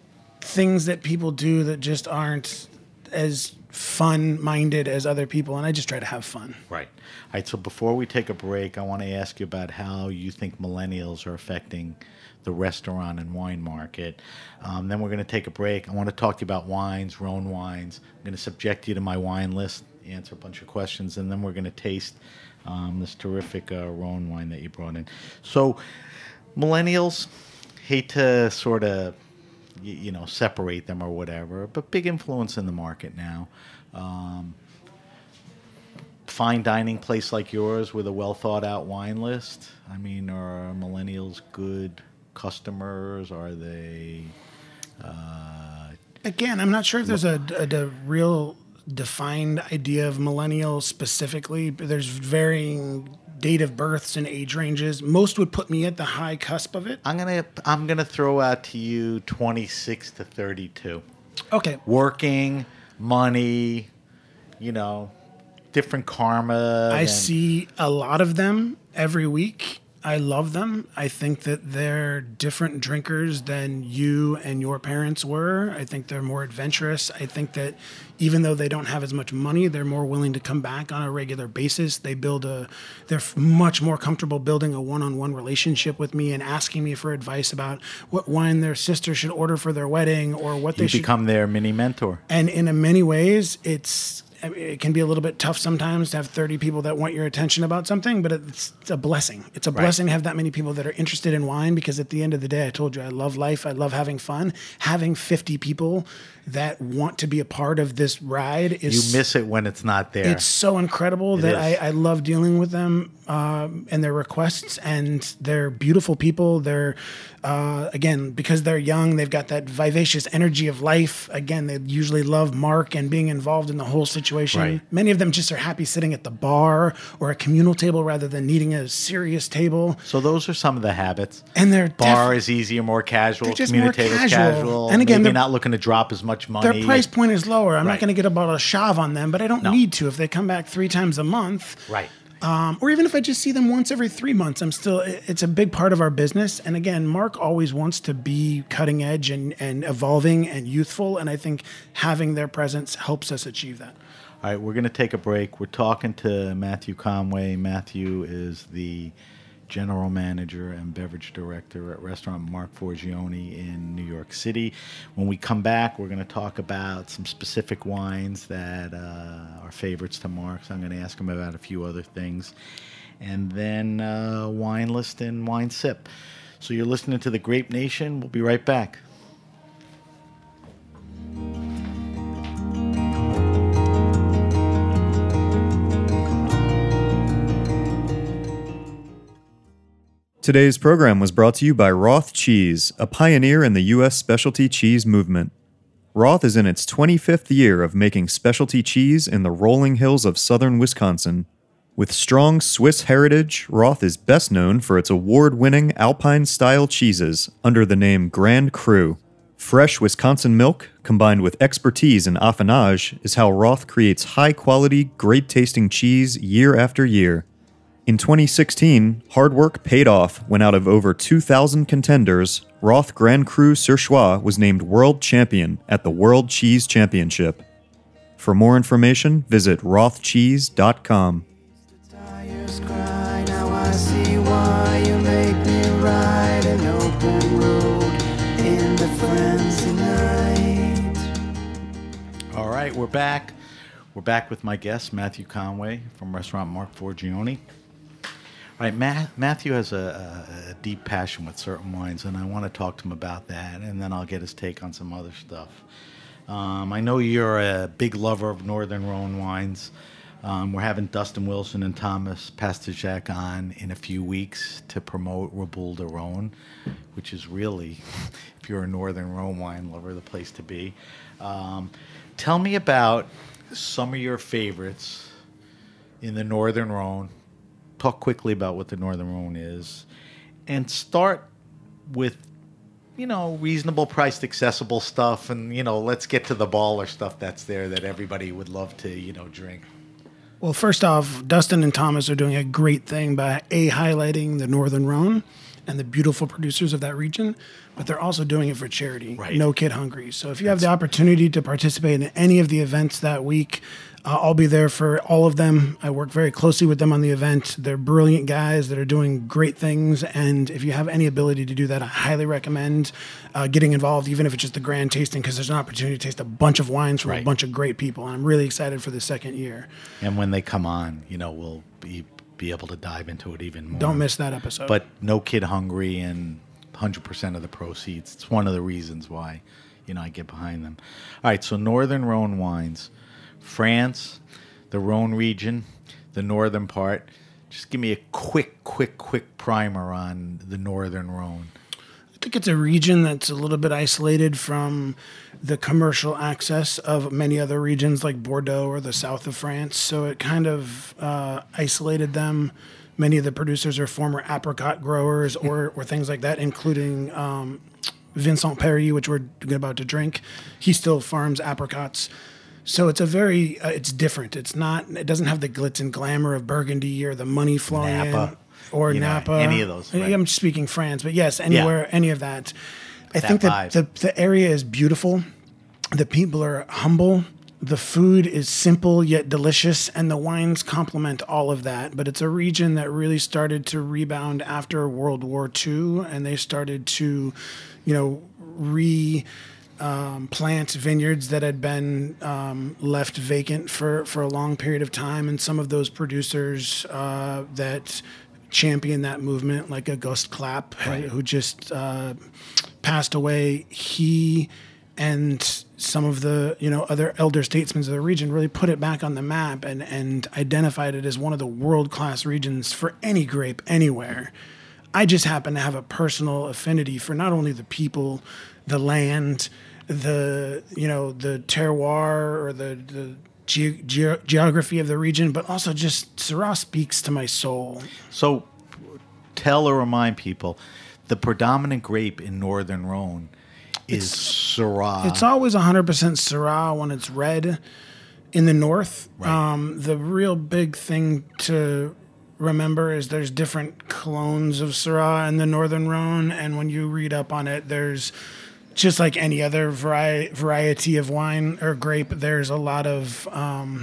things that people do that just aren't as fun-minded as other people, and I just try to have fun. Right. All right. So before we take a break, I want to ask you about how you think millennials are affecting the restaurant and wine market. Um, then we're going to take a break. I want to talk to you about wines, Rhone wines. I'm going to subject you to my wine list, answer a bunch of questions, and then we're going to taste um, this terrific uh, Rhone wine that you brought in. So millennials, hate to sort of you, you know separate them or whatever, but big influence in the market now. Um, fine dining place like yours with a well thought out wine list. I mean, are millennials good customers? Are they? Uh, Again, I'm not sure if there's a, a, a real defined idea of millennials specifically. But there's varying date of births and age ranges. Most would put me at the high cusp of it. I'm gonna I'm gonna throw out to you twenty-six to thirty-two. Okay. Working, money, you know, different karma. I than- see a lot of them every week. I love them. I think that they're different drinkers than you and your parents were. I think they're more adventurous. I think that even though they don't have as much money, they're more willing to come back on a regular basis. They build a, they're f- much more comfortable building a one-on-one relationship with me and asking me for advice about what wine their sister should order for their wedding or what You they should. become their mini mentor. And in a many ways, it's it can be a little bit tough sometimes to have thirty people that want your attention about something, but it's, it's a blessing. It's a Right. blessing to have that many people that are interested in wine, because at the end of the day, I told you, I love life. I love having fun. Having fifty people that want to be a part of this ride is... You miss it when it's not there. It's so incredible It that is. I, I love dealing with them um, and their requests, and they're beautiful people. They're, uh, again, because they're young, they've got that vivacious energy of life. Again, they usually love Mark and being involved in the whole situation. Right. Many of them just are happy sitting at the bar or a communal table rather than needing a serious table. So those are some of the habits. And they're Bar def- is easier, more casual. They're just Community more table's casual. casual. And again, maybe they're- not looking to drop as much money. Their price point is lower. I'm Right. not going to get a bottle of Chav on them, but I don't No. need to if they come back three times a month. Right. Um, or even if I just see them once every three months, I'm still, it- it's a big part of our business. And again, Mark always wants to be cutting edge and, and evolving and youthful. And I think having their presence helps us achieve that. All right, we're going to take a break. We're talking to Matthew Conway. Matthew is the general manager and beverage director at Restaurant Mark Forgione in New York City. When we come back, we're going to talk about some specific wines that uh, are favorites to Mark. So I'm going to ask him about a few other things. And then uh, wine list and wine sip. So you're listening to The Grape Nation. We'll be right back. Today's program was brought to you by Roth Cheese, a pioneer in the U S specialty cheese movement. Roth is in its twenty-fifth year of making specialty cheese in the rolling hills of southern Wisconsin. With strong Swiss heritage, Roth is best known for its award-winning Alpine-style cheeses under the name Grand Cru. Fresh Wisconsin milk, combined with expertise in affinage, is how Roth creates high-quality, great-tasting cheese year after year. In twenty sixteen, hard work paid off when out of over two thousand contenders, Roth Grand Cru Surchoix was named world champion at the World Cheese Championship. For more information, visit roth cheese dot com. Tires cry, now I see why you make me ride an open road in the frenzy night. All right, we're back. We're back with my guest, Matthew Conway from Restaurant Mark Forgione. All right, Ma- Matthew has a, a, a deep passion with certain wines, and I want to talk to him about that, and then I'll get his take on some other stuff. Um, I know you're a big lover of Northern Rhone wines. Um, we're having Dustin Wilson and Thomas Pastujak on in a few weeks to promote Raboul de Rhone, which is really, if you're a Northern Rhone wine lover, the place to be. Um, tell me about some of your favorites in the Northern Rhone. Talk quickly about what the Northern Rhone is, and start with, you know, reasonable priced, accessible stuff, and, you know, let's get to the baller stuff that's there that everybody would love to, you know, drink. Well, first off, Dustin and Thomas are doing a great thing by A, highlighting the Northern Rhone and the beautiful producers of that region, but they're also doing it for charity. Right. No Kid Hungry. So if you have the opportunity to participate in any of the events that week, uh, I'll be there for all of them. I work very closely with them on the event. They're brilliant guys that are doing great things, and if you have any ability to do that, I highly recommend uh, getting involved, even if it's just the grand tasting, because there's an opportunity to taste a bunch of wines from Right. a bunch of great people, and I'm really excited for the second year. And when they come on, you know, we'll be, be able to dive into it even more. Don't miss that episode. But No Kid Hungry and one hundred percent of the proceeds. It's one of the reasons why, you know, I get behind them. All right, so Northern Rhone wines. France, the Rhone region, the northern part. Just give me a quick, quick, quick primer on the Northern Rhone. I think it's a region that's a little bit isolated from the commercial access of many other regions like Bordeaux or the south of France. So it kind of uh, isolated them. Many of the producers are former apricot growers or, or things like that, including um, Vincent Perry, which we're about to drink. He still farms apricots. So it's a very, uh, it's different. It's not, it doesn't have the glitz and glamour of Burgundy or the money flowing Napa. or you know, Napa, any of those. Right. I'm speaking France, but yes, anywhere, yeah. any of that. I that think that the, the area is beautiful. The people are humble. The food is simple yet delicious, and the wines complement all of that. But it's a region that really started to rebound after World War Two, and they started to, you know, re um, plant vineyards that had been um, left vacant for, for a long period of time. And some of those producers uh, that championed that movement, like Auguste Clapp, right. who just uh, passed away, he and some of the, you know, other elder statesmen of the region really put it back on the map and, and identified it as one of the world-class regions for any grape anywhere. I just happen to have a personal affinity for not only the people, the land, the, you know, the terroir or the, the ge- ge- geography of the region, but also just Syrah speaks to my soul. So tell or remind people, the predominant grape in Northern Rhone is it's, Syrah. It's always one hundred percent Syrah when it's red in the north. Right. Um, the real big thing to remember is there's different clones of Syrah in the Northern Rhone, and when you read up on it, there's just like any other vari- variety of wine or grape, there's a lot of, um,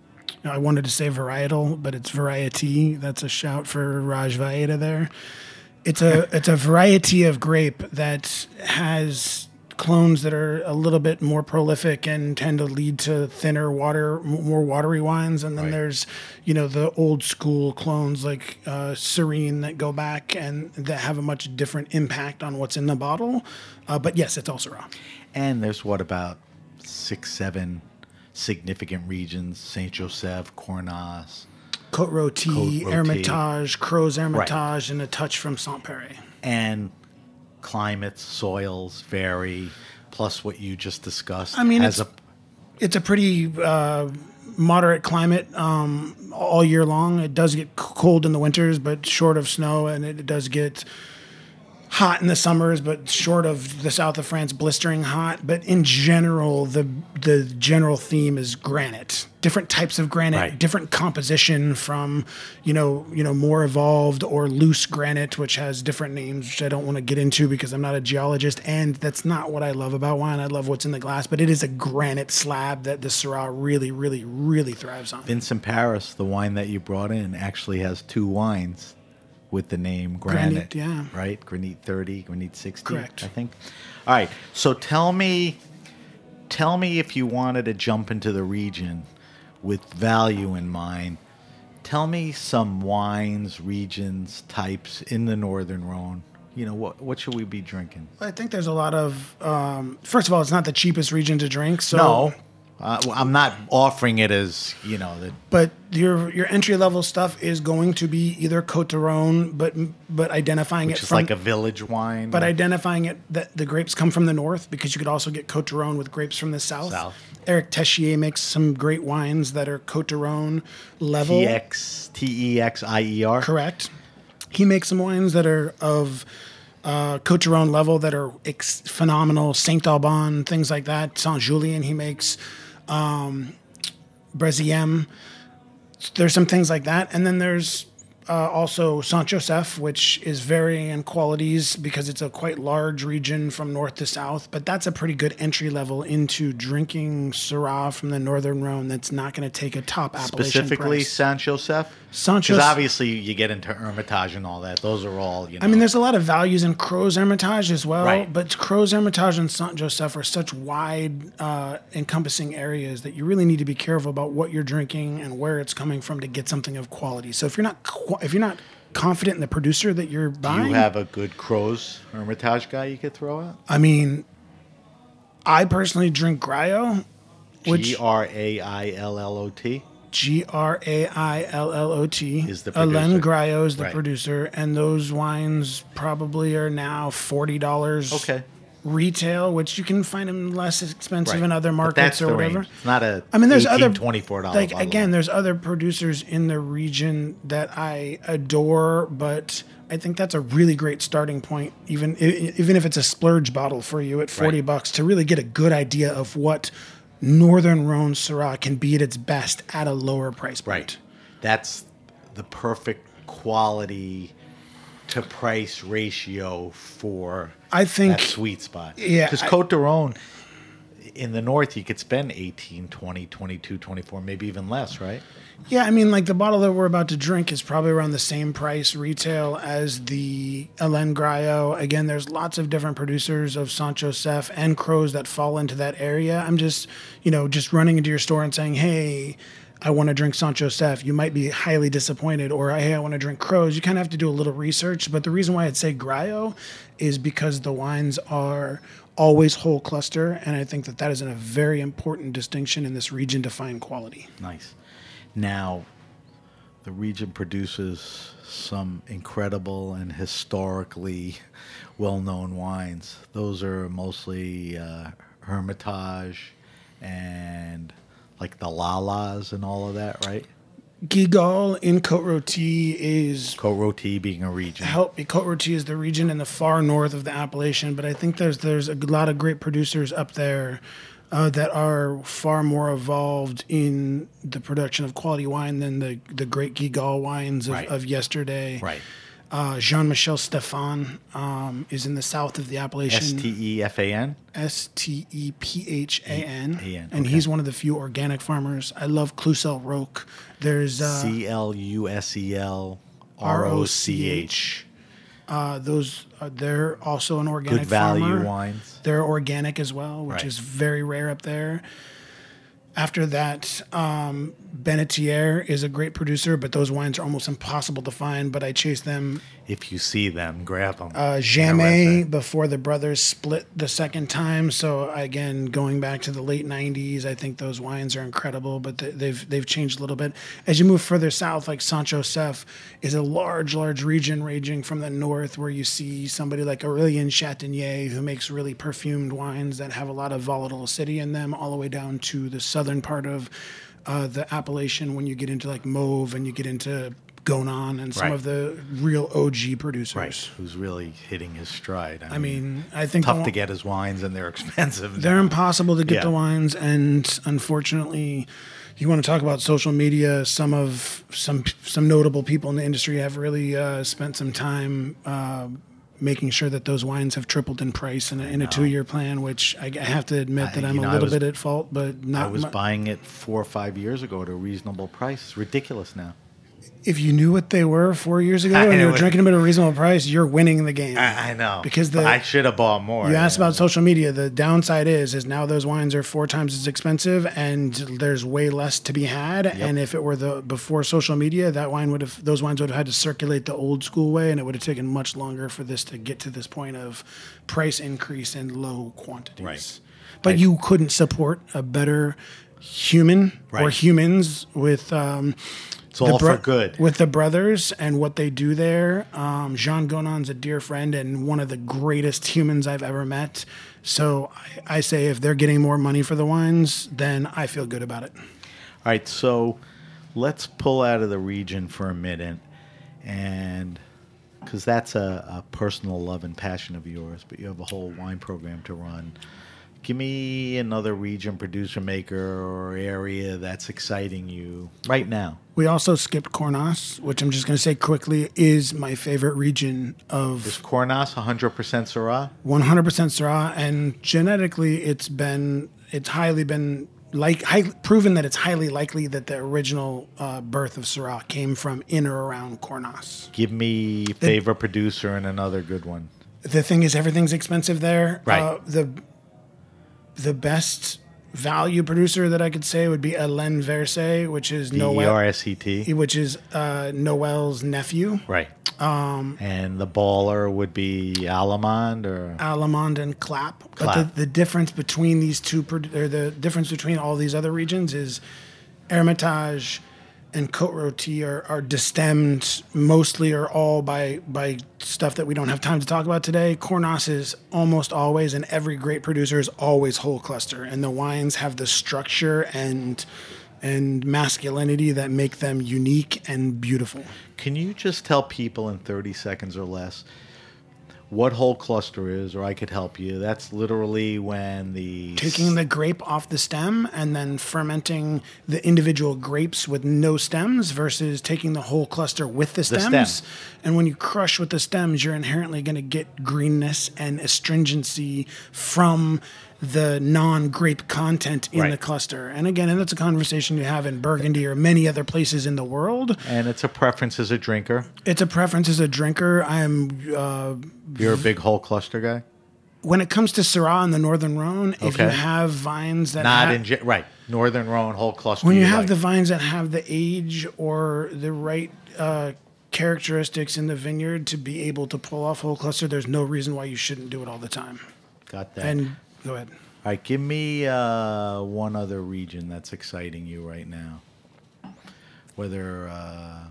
I wanted to say varietal, but it's variety. That's a shout for Raj Vaeda there. It's a it's a variety of grape that has clones that are a little bit more prolific and tend to lead to thinner water, more watery wines. And then right. there's, you know, the old school clones like uh, Serene that go back and that have a much different impact on what's in the bottle. Uh, but yes, it's all Syrah. And there's what, about six, seven significant regions: Saint Joseph, Cornas, Côte-Rôtie, Hermitage, Crozes Hermitage, right. and a touch from Saint-Péray. And climates, soils vary, plus what you just discussed. I mean, has it's, a, it's a pretty uh, moderate climate um, all year long. It does get cold in the winters, but short of snow, and it does get hot in the summers, but short of the south of France, blistering hot. But in general, the the general theme is granite. Different types of granite, right. different composition from, you know, you know, more evolved or loose granite, which has different names, which I don't want to get into because I'm not a geologist, and that's not what I love about wine. I love what's in the glass, but it is a granite slab that the Syrah really, really, really thrives on. Vincent Paris, the wine that you brought in, actually has two wines with the name Granite, Granite, yeah. right? Granite thirty, Granite sixty, correct. I think. All right, so tell me, tell me if you wanted to jump into the region with value in mind, tell me some wines, regions, types in the Northern Rhone. You know, what what should we be drinking? I think there's a lot of, um, first of all, it's not the cheapest region to drink. So no. Uh, I'm not offering it as, you know, the, but your your entry level stuff is going to be either Côte de Rhone, but but identifying which it is from, like a village wine, but identifying it that the grapes come from the north, because you could also get Côte de Rhone with grapes from the south. South. Eric Techier makes some great wines that are Côte de Rhone level. T X T E X I E R. Correct. He makes some wines that are of uh, Côte de Rhone level that are ex- phenomenal. Saint Alban, things like that. Saint Julien, he makes. Um, Breziem. There's some things like that. And then there's uh, also Saint Joseph, which is varying in qualities because it's a quite large region from north to south. But that's a pretty good entry level into drinking Syrah from the Northern Rhone that's not going to take a top appellation Specifically price. Saint Joseph? Saint Because Joseph. obviously you get into Hermitage and all that. Those are all, you know. I mean, there's a lot of values in Crozes Hermitage as well. Right. But Crozes Hermitage and Saint Joseph are such wide uh, encompassing areas that you really need to be careful about what you're drinking and where it's coming from to get something of quality. So if you're not qu- if you're not confident in the producer that you're buying, do you have a good Crozes Hermitage guy you could throw out? I mean, I personally drink Graillot, which G R A I L L O T. G R A I L L O T. Is the producer. Alain Graillot is the Right. producer, and those wines probably are now forty dollars. Okay. Retail, which you can find them less expensive Right. in other But markets that's or the whatever. range. It's not a I mean, there's eighteen, other twenty-four dollars like bottle. again, there's other producers in the region that I adore, but I think that's a really great starting point, even even if it's a splurge bottle for you at forty Right. bucks, to really get a good idea of what Northern Rhone Syrah can be at its best at a lower price point. Right. That's the perfect quality to price ratio for I think that sweet spot? Yeah, because I- Côte d'Aron in the north, you could spend eighteen, twenty, twenty-two, twenty-four, maybe even less, right? Yeah, I mean, like the bottle that we're about to drink is probably around the same price retail as the Hélène Graillot. Again, there's lots of different producers of Saint Joseph and Crows that fall into that area. I'm just, you know, just running into your store and saying, hey, I want to drink Saint Joseph. You might be highly disappointed. Or, hey, I want to drink Crows. You kind of have to do a little research. But the reason why I'd say Graillot is because the wines are always whole cluster. And I think that that is a very important distinction in this region to find quality. Nice. Now, the region produces some incredible and historically well-known wines. Those are mostly uh, Hermitage and like the Lalas and all of that, right? Guigal in Côte-Rôtie is Côte-Rôtie being a region. help. Côte-Rôtie is the region in the far north of the Appalachian, but I think there's there's a lot of great producers up there uh, that are far more evolved in the production of quality wine than the the great Guigal wines of, Right. of yesterday. Right. Uh, Jean-Michel Stéphane um, is in the south of the Appalachian. S T E F A N? S T E P H A N. A N, And okay. he's one of the few organic farmers. I love Clusel Roque. There's uh, C L U S E L R O C H. Uh, those are, they're also an organic Good value farmer. wines. They're organic as well, which Right. is very rare up there. After that, um, Benetier is a great producer, but those wines are almost impossible to find. But I chase them. If you see them, grab them. Uh, Jamais before the brothers split the second time. So again, going back to the late nineties, I think those wines are incredible. But they, they've they've changed a little bit as you move further south. Like Saint Joseph is a large, large region ranging from the north, where you see somebody like Aurélien Chatagnier, who makes really perfumed wines that have a lot of volatile acidity in them, all the way down to the southern part of uh, the Appalachian. When you get into like Mauve and you get into Gonan and some Right. of the real O G producers. Right. Who's really hitting his stride. I mean, I think tough the- to get his wines, and they're expensive. They're now. impossible to get Yeah. the wines, and unfortunately, you want to talk about social media. Some of some some notable people in the industry have really uh, spent some time uh, making sure that those wines have tripled in price in a, in a two-year plan. Which I, I have to admit I- that I'm you a know, I little was- bit at fault, but not. I was mu- buying it four or five years ago at a reasonable price. It's ridiculous now. if you knew what they were four years ago I and you were know. drinking them at a reasonable price, you're winning the game. I, I know. Because the- I should have bought more. You asked yeah. about social media. The downside is, is now those wines are four times as expensive, and there's way less to be had. And if it were the before social media, that wine would have, those wines would have had to circulate the old school way, and it would have taken much longer for this to get to this point of price increase and low quantities. Right. But you couldn't support a better human or Right. humans with. Um, It's the all bro- for good. with the brothers and what they do there. Um, Jean Gonon's a dear friend and one of the greatest humans I've ever met. So I, I say if they're getting more money for the wines, then I feel good about it. All right, so let's pull out of the region for a minute, and because that's a, a personal love and passion of yours, but you have a whole wine program to run. Give me another region, producer, maker, or area that's exciting you right now. We also skipped Cornas, which I'm just going to say quickly is my favorite region of Is Cornas one hundred percent Syrah? one hundred percent Syrah, and genetically it's been it's highly been like high, proven that it's highly likely that the original uh, birth of Syrah came from in or around Cornas. Give me favorite producer and another good one. The thing is, everything's expensive there. Right. Uh, the the best value producer that I could say would be Hélène Verset, which is B E Noel, R S E T. which is uh, Noel's nephew. Right. Um, and the baller would be Alamand or Alamand and Clap. But Clap. the, the difference between these two, produ- or the difference between all these other regions is Hermitage and Côte-Rôtie are, are destemmed mostly or all by by stuff that we don't have time to talk about today. Cornas is almost always, and every great producer is always whole cluster. And the wines have the structure and and masculinity that make them unique and beautiful. Can you just tell people in thirty seconds or less what whole cluster is, or I could help you. That's literally when the... Taking the grape off the stem and then fermenting the individual grapes with no stems versus taking the whole cluster with the stems. The stem. And when you crush with the stems, you're inherently going to get greenness and astringency from the non-grape content in Right. the cluster. And again, and that's a conversation you have in Burgundy or many other places in the world. And it's a preference as a drinker. It's a preference as a drinker. I'm... Uh, You're a big whole cluster guy? when it comes to Syrah and the Northern Rhone, if Okay. you have vines that Not ha- in... ge- Right. Northern Rhone, whole cluster. when you you have like. the vines that have the age or the right uh, characteristics in the vineyard to be able to pull off whole cluster, there's no reason why you shouldn't do it all the time. Got that. And go ahead. All right, give me uh, one other region that's exciting you right now. Whether uh,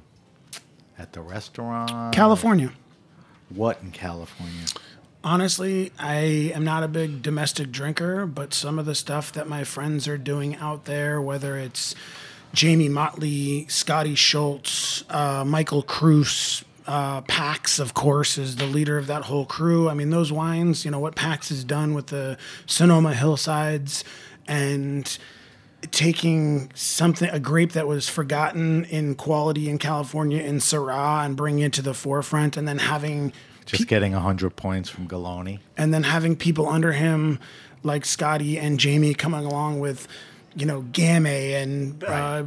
at the restaurant. California. What in California? Honestly, I am not a big domestic drinker, but some of the stuff that my friends are doing out there, whether it's Jamie Motley, Scotty Schultz, uh, Michael Kruse, uh, Pax, of course, is the leader of that whole crew. I mean, those wines, you know, what Pax has done with the Sonoma hillsides and taking something, a grape that was forgotten in quality in California in Syrah and bringing it to the forefront, and then having Just getting one hundred points from Galoni. and then having people under him like Scotty and Jamie coming along with, you know, Gamay and uh,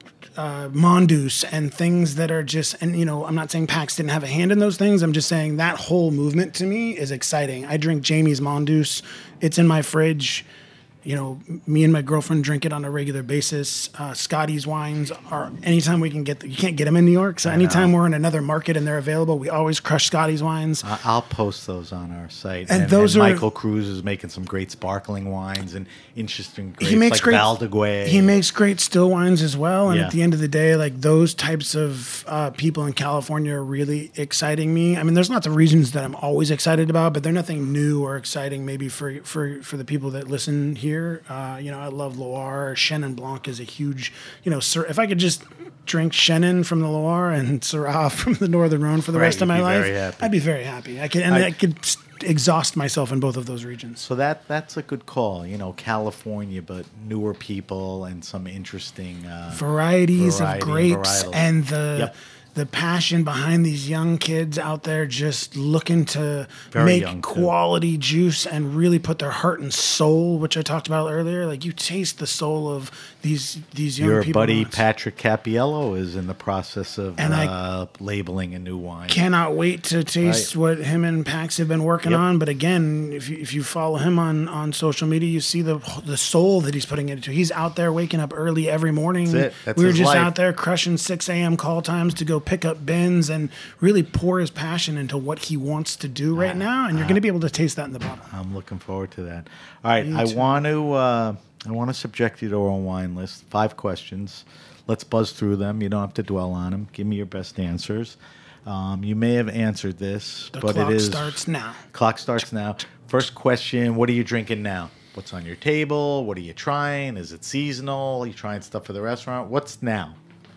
uh, Mongoose and things that are just, and, you know, I'm not saying Pax didn't have a hand in those things. I'm just saying that whole movement to me is exciting. I drink Jamie's Mongoose. It's in my fridge. You know, me and my girlfriend drink it on a regular basis. Uh, Scotty's wines are anytime we can get, the, you can't get them in New York. So anytime we're in another market and they're available, we always crush Scotty's wines. I- I'll post those on our site. And those are- Michael Cruz is making some great sparkling wines and interesting grapes he makes like great Valdeguay. He makes great still wines as well. And Yeah. at the end of the day, like those types of uh, people in California are really exciting me. I mean, there's lots of regions that I'm always excited about, but they're nothing new or exciting. Maybe for for for the people that listen here, uh, you know, I love Loire. Chenin Blanc is a huge, you know, Sir, if I could just drink Chenin from the Loire and Syrah from the Northern Rhone for the Right, rest of you'd my be life, very happy. I'd be very happy. I could and I- I, could s- exhaust myself in both of those regions. So that that's a good call. You know, California, but newer people and some interesting uh, varieties variety of and grapes varietals. and the Yep. the passion behind these young kids out there just looking to Very make young, too. quality juice and really put their heart and soul, which I talked about earlier. Like you taste the soul of these these young Your people. buddy wines. Patrick Capiello is in the process of And I uh, labeling a new wine. Cannot wait to taste Right. what him and Pax have been working Yep. on. But again, if you, if you follow him on, on social media, you see the the soul that he's putting into. He's out there waking up early every morning. That's it. That's we were his just life. out there crushing six a.m. call times to go pick up bins and really pour his passion into what he wants to do right now. And you're going to be able to taste that in the bottle. I'm looking forward to that. All right, Me I too. want to uh, I want to subject you to our wine list. Five questions. Let's buzz through them. You don't have to dwell on them. Give me your best answers. Um, you may have answered this, The but clock it is starts now. Clock starts now. First question: what are you drinking now? What's on your table? What are you trying? Is it seasonal? Are you trying stuff for the restaurant? What's now?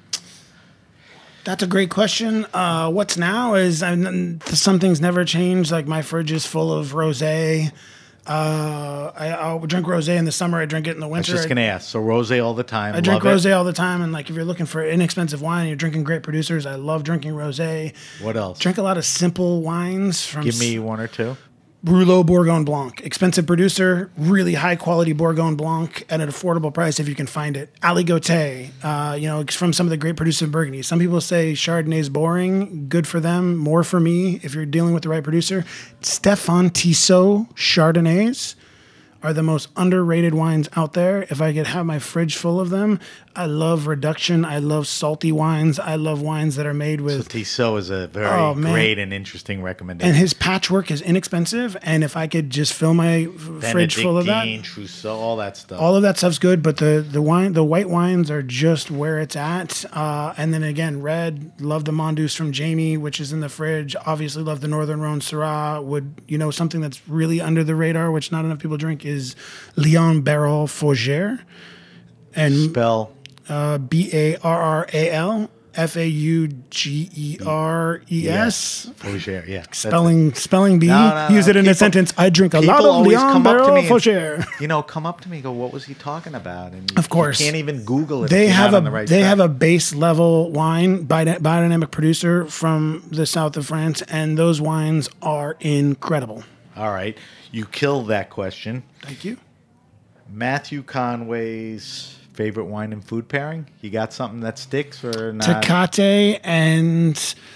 That's a great question. Uh, what's now is um, some things never change. Like my fridge is full of rosé. Uh, I, I'll drink rosé in the summer. I drink it in the I was winter. just gonna ask. So rosé all the time. I drink Love it. rosé all the time, and like if you're looking for inexpensive wine, you're drinking great producers. I love drinking rosé. What else? Drink a lot of simple wines from Give me one or two. Brulot Bourgogne Blanc. Expensive producer, really high quality Bourgogne Blanc at an affordable price if you can find it. Aligoté, uh, you know, it's from some of the great producers in Burgundy. Some people say Chardonnay's boring. Good for them, more for me if you're dealing with the right producer. Stéphane Tissot Chardonnays are the most underrated wines out there. If I could have my fridge full of them, I love reduction. I love salty wines. I love wines that are made So with Tissot is a very Oh, man. great and interesting recommendation. and his patchwork is inexpensive. And if I could just fill my f- fridge full of that, Benedictine, Trousseau, all that stuff. all of that stuff's good. But the the wine, the white wines are just where it's at. Uh, and then again, red. Love the Mongoose from Jamie, which is in the fridge. Obviously, love the Northern Rhone Syrah. Would you know something that's really under the radar, which not enough people drink, is Leon Barral Fougère, and Spell. uh, B A R R A L. F A U G E R E S. Fougere, yeah. That's Spelling spelling bee. No, no, no. Use it in a People- sentence. I drink a lot People of always Leon come up to Barrel me and- Fougere. You know, come up to me and go, what was he talking about? And you, Of course. You can't even Google it. They if you're have not a on the right they track. have a base level wine biod- biodynamic producer from the south of France, and those wines are incredible. All right. You killed that question. Thank you. Matthew Conway's favorite wine and food pairing? You got something that sticks or not? Tecate and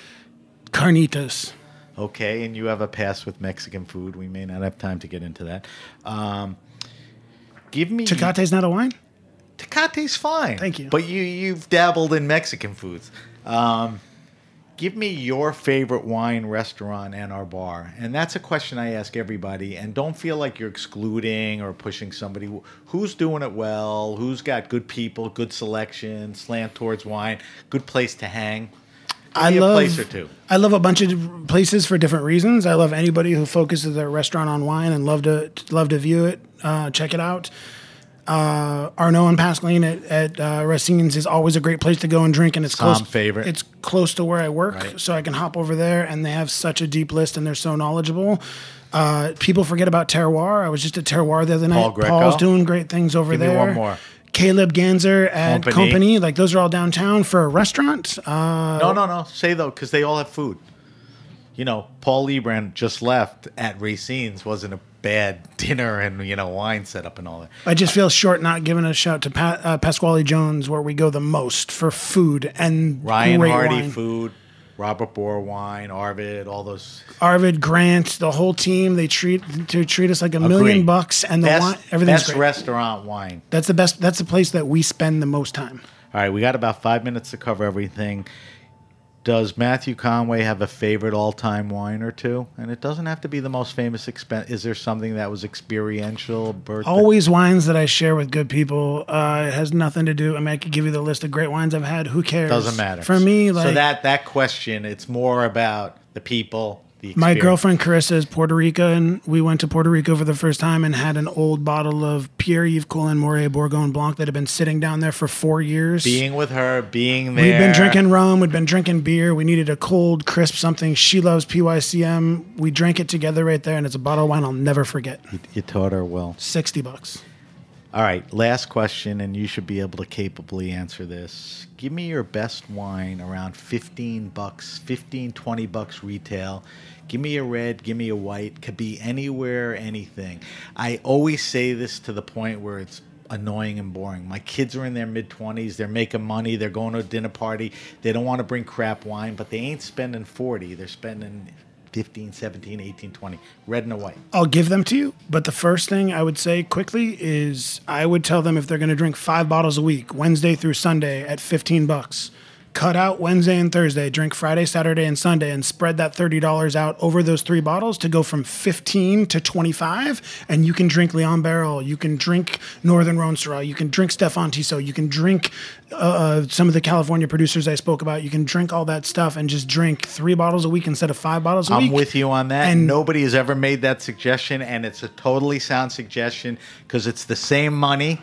carnitas. Okay, and you have a pass with Mexican food. We may not have time to get into that. Um, give me Tecate's not a wine? Tecate's fine. Thank you. But you you've dabbled in Mexican foods. Um, give me your favorite wine restaurant and our bar. And that's a question I ask everybody. And don't feel like you're excluding or pushing somebody. Who's doing it well? Who's got good people, good selection, slant towards wine, good place to hang? Give I me love a place or two. I love a bunch of places for different reasons. I love anybody who focuses their restaurant on wine and love to love to view it, uh, check it out. Uh, Arnaud and Pascaline at, at uh, Racine's is always a great place to go and drink, and it's Some close. favorite. It's close to where I work, Right. so I can hop over there. And they have such a deep list, and they're so knowledgeable. Uh, people forget about Terroir. I was just at Terroir the other night. Paul Greco. Paul's doing great things over Give me there. one more. Caleb Ganser at Company. Company. Like those are all downtown for a restaurant. Uh, No, no, no. Say though, because they all have food. You know, Paul Liebrand just left at Racine's. Wasn't a bad dinner and you know wine setup and all that. I just feel short not giving a shout to pa- uh, Pasquale Jones, where we go the most for food and Ryan great Hardy wine. food, Robert Bohr wine, Arvid, all those. Arvid Grant, the whole team, they treat to treat us like a million Agreed. bucks, and the Best, wine, everything's best great. restaurant wine. That's the best. That's the place that we spend the most time. All right, we got about five minutes to cover everything. Does Matthew Conway have a favorite all-time wine or two? And it doesn't have to be the most famous. Expen- Is there something that was experiential? Birthday? Always wines that I share with good people. Uh, it has nothing to do. I mean, I could give you the list of great wines I've had. Who cares? Doesn't matter. For me, like so that that question, it's more about the people. The my experience. girlfriend Carissa is Puerto Rican. We went to Puerto Rico for the first time and had an old bottle of Pierre-Yves Colin Moret Bourgogne Blanc that had been sitting down there for four years. Being with her, being there. We'd been drinking rum. We'd been drinking beer. We needed a cold, crisp something. She loves P Y C M. We drank it together right there, and it's a bottle of wine I'll never forget. You, you taught her well. sixty bucks. All right, last question, and you should be able to capably answer this. Give me your best wine around fifteen bucks, fifteen, twenty bucks retail. Give me a red, give me a white. Could be anywhere, anything. I always say this to the point where it's annoying and boring. My kids are in their mid-twenties. They're making money. They're going to a dinner party. They don't want to bring crap wine, but they ain't spending forty. They're spending fifteen, seventeen, eighteen, twenty. Red and a white. I'll give them to you, but the first thing I would say quickly is I would tell them if they're going to drink five bottles a week, Wednesday through Sunday at fifteen bucks, cut out Wednesday and Thursday, drink Friday, Saturday, and Sunday, and spread that thirty dollars out over those three bottles to go from fifteen to twenty-five. And you can drink Leon Barrel, you can drink Northern Rhone Syrah, you can drink Stefan Tissot, you can drink uh, some of the California producers I spoke about. You can drink all that stuff and just drink three bottles a week instead of five bottles a I'm week. with you on that. And- Nobody has ever made that suggestion, and it's a totally sound suggestion because it's the same money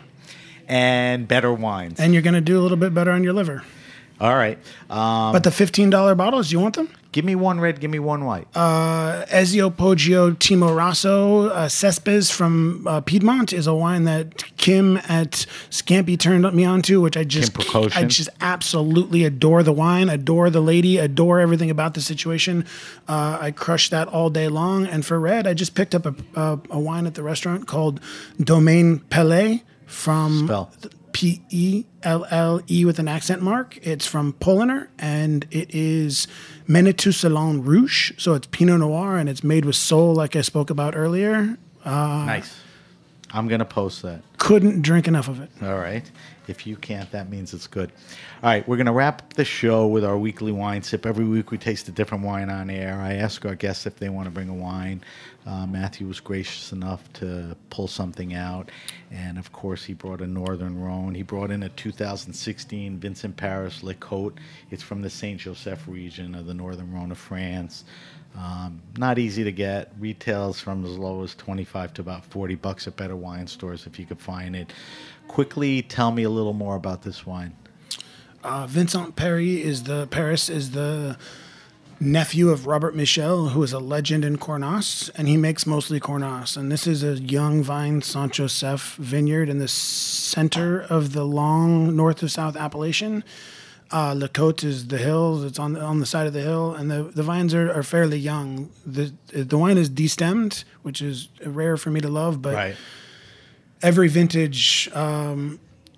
and better wines. And you're going to do a little bit better on your liver. All right. Um, But the fifteen dollars bottles, you want them? give me one red, give me one white. Uh, Ezio Poggio Timo Rosso uh, Cespedes from uh, Piedmont is a wine that Kim at Scampi turned me on to, which I just Kim Prokoshin. I just absolutely adore the wine, adore the lady, adore everything about the situation. Uh, I crush that all day long. And for red, I just picked up a, a, a wine at the restaurant called Domaine Pellet from Spell. P E L L E with an accent mark. It's from Poliner, and it is Manitou Salon Rouge. So it's Pinot Noir, and it's made with Sol, like I spoke about earlier. Nice. I'm going to post that. Couldn't drink enough of it. All right. If you can't, that means it's good. All right. We're going to wrap up the show with our weekly wine sip. Every week we taste a different wine on air. I ask our guests if they want to bring a wine. Uh, Matthew was gracious enough to pull something out. And, of course, he brought a Northern Rhone. He brought in a two thousand sixteen Vincent Paris Le Côte. It's from the Saint Joseph region of the Northern Rhone of France. Um, not easy to get. Retails from as low as twenty-five to about forty bucks at better wine stores if you could find it. Quickly tell me a little more about this wine. Uh, Vincent Perry is the Paris is the nephew of Robert Michel, who is a legend in Cornas, and he makes mostly Cornas. And this is a young vine Saint Joseph vineyard in the center of the long north of south Appellation. Uh, Le Côte is the hills. It's on the, on the side of the hill, and the, the vines are, are fairly young. The the wine is destemmed, which is rare for me to love, but Right. every vintage, um,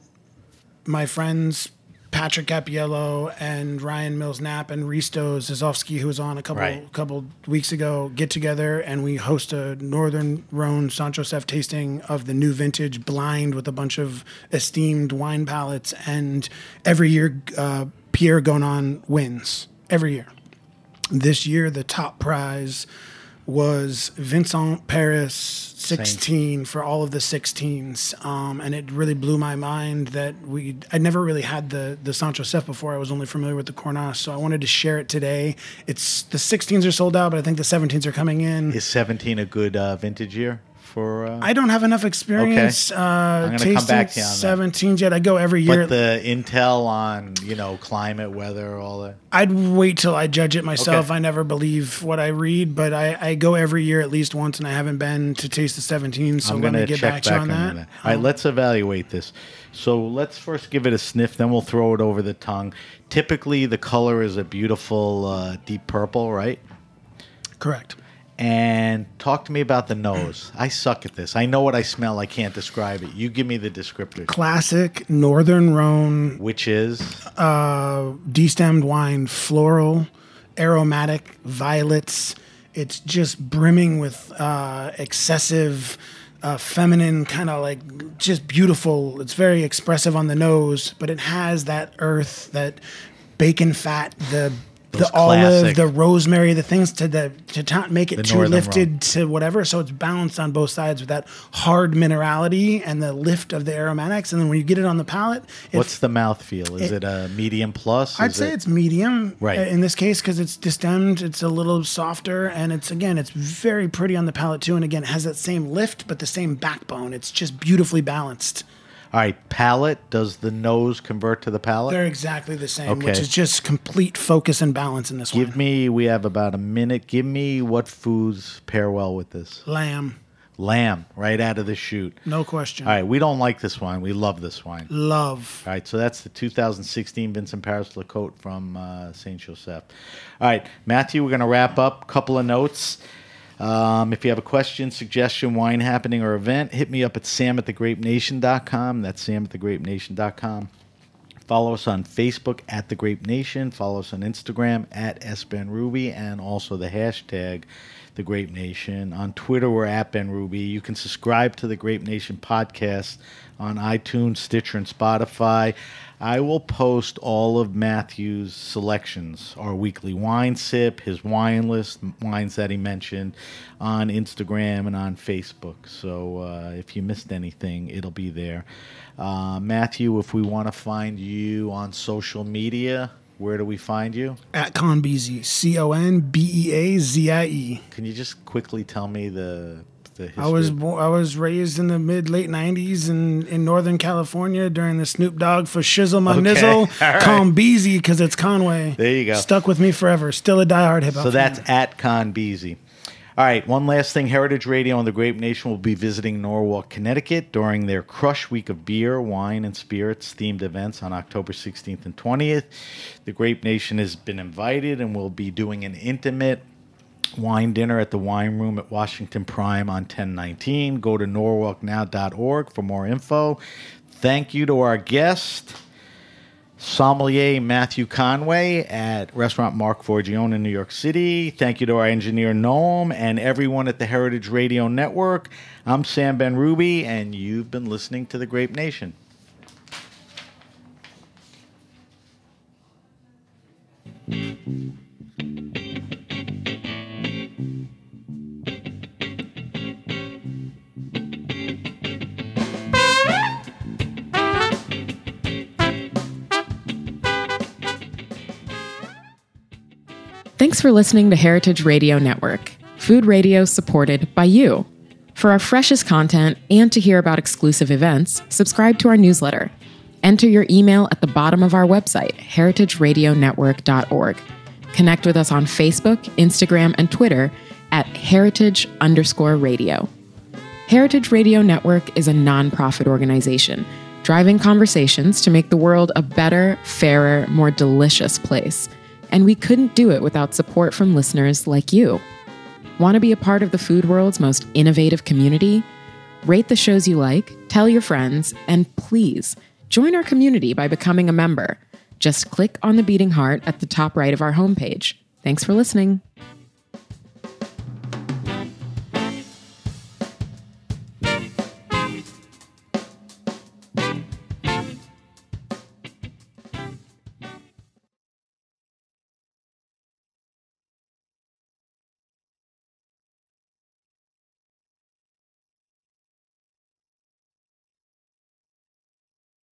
my friends Patrick Capiello and Ryan Mills-Knapp and Risto Zizovsky, who was on a couple Right. couple weeks ago, get together and we host a Northern Rhone Saint Joseph tasting of the new vintage blind with a bunch of esteemed wine palates. And every year, uh, Pierre Gonon wins. Every year. This year, the top prize was Vincent Paris sixteen for all of the sixteens, um, and it really blew my mind that we I never really had the the Saint Joseph before. I was only familiar with the Cornas, so I wanted to share it today. It's the sixteens are sold out, but I think the seventeens are coming in. Is seventeen a good uh, vintage year for? Uh... I don't have enough experience Okay. uh, I'm gonna tasting come back to you on that. seventeens yet. I go every year. But the intel on, you know, climate, weather, all that. I'd wait till I judge it myself. Okay. I never believe what I read, but I, I go every year at least once, and I haven't been to taste the seventeen. So I'm let going me to get check back to you on that. that. All right, let's evaluate this. So let's first give it a sniff, then we'll throw it over the tongue. Typically, the color is a beautiful uh, deep purple, right? Correct. And talk to me about the nose. I suck at this. I know what I smell. I can't describe it. You give me the descriptor. Classic Northern Rhone Which is? uh, destemmed wine, floral, aromatic, violets. It's just brimming with uh, excessive, uh, feminine, kind of like just beautiful. It's very expressive on the nose, but it has that earth, that bacon fat, the Those the olive, classic- the rosemary, the things to the to not make it The too Northern lifted Rhone. to whatever. So it's balanced on both sides with that hard minerality and the lift of the aromatics. And then when you get it on the palate, it What's the mouthfeel? Is it, it- a medium plus? I'd Is say it- it's medium Right. uh, in this case because it's destemmed. It's a little softer, and it's again, it's very pretty on the palate too. And again, it has that same lift, but the same backbone. It's just beautifully balanced. All right, palate. Does the nose convert to the palate? They're exactly the same, Okay. which is just complete focus and balance in this Give one. me, we have about a minute. Give me what foods pair well with this. Lamb, Lamb, right out of the chute. no question. All right, we don't like this wine. We love this wine. Love. All right, so that's the two thousand sixteen Vincent Paris Le Côte from uh, Saint Joseph. All right, Matthew, we're going to wrap up. Couple of notes. Um, if you have a question, suggestion, wine happening, or event, hit me up at sam at the grape nation dot com. That's sam at the grape nation dot com. Follow us on Facebook at The Grape Nation. Follow us on Instagram at S Ben Ruby, and also the hashtag The Grape Nation. On Twitter, we're at Ben Ruby. You can subscribe to The Grape Nation podcast on iTunes, Stitcher, and Spotify. I will post all of Matthew's selections, our weekly wine sip, his wine list, wines that he mentioned, on Instagram and on Facebook. So uh, if you missed anything, it'll be there. Uh, Matthew, if we want to find you on social media, where do we find you? At Conbeazy, C O N B E A Z I E. Can you just quickly tell me the the history? I was bo- I was raised in the mid late nineties in, in Northern California during the Snoop Dogg for Shizzle My Okay, Nizzle. all right. Conbeazy because it's Conway. There you go. Stuck with me forever. Still a diehard hip hop. So that's fan. at Conbeazy. All right, one last thing. Heritage Radio and the Grape Nation will be visiting Norwalk, Connecticut during their Crush Week of Beer, Wine, and Spirits themed events on October sixteenth and twentieth. The Grape Nation has been invited and will be doing an intimate wine dinner at the Wine Room at Washington Prime on ten nineteen. Go to norwalk now dot org for more info. Thank you to our guest, sommelier Matthew Conway at Restaurant Mark Forgione in New York City. Thank you to our engineer Noam and everyone at the Heritage Radio Network. I'm Sam Ben Ruby, and you've been listening to The Grape Nation. Thanks for listening to Heritage Radio Network, food radio supported by you. For our freshest content and to hear about exclusive events, subscribe to our newsletter. Enter your email at the bottom of our website, heritage radio network dot org. Connect with us on Facebook, Instagram, and Twitter at heritage underscore radio. Heritage Radio Network is a nonprofit organization driving conversations to make the world a better, fairer, more delicious place. And we couldn't do it without support from listeners like you. Want to be a part of the food world's most innovative community? Rate the shows you like, tell your friends, and please join our community by becoming a member. Just click on the beating heart at the top right of our homepage. Thanks for listening.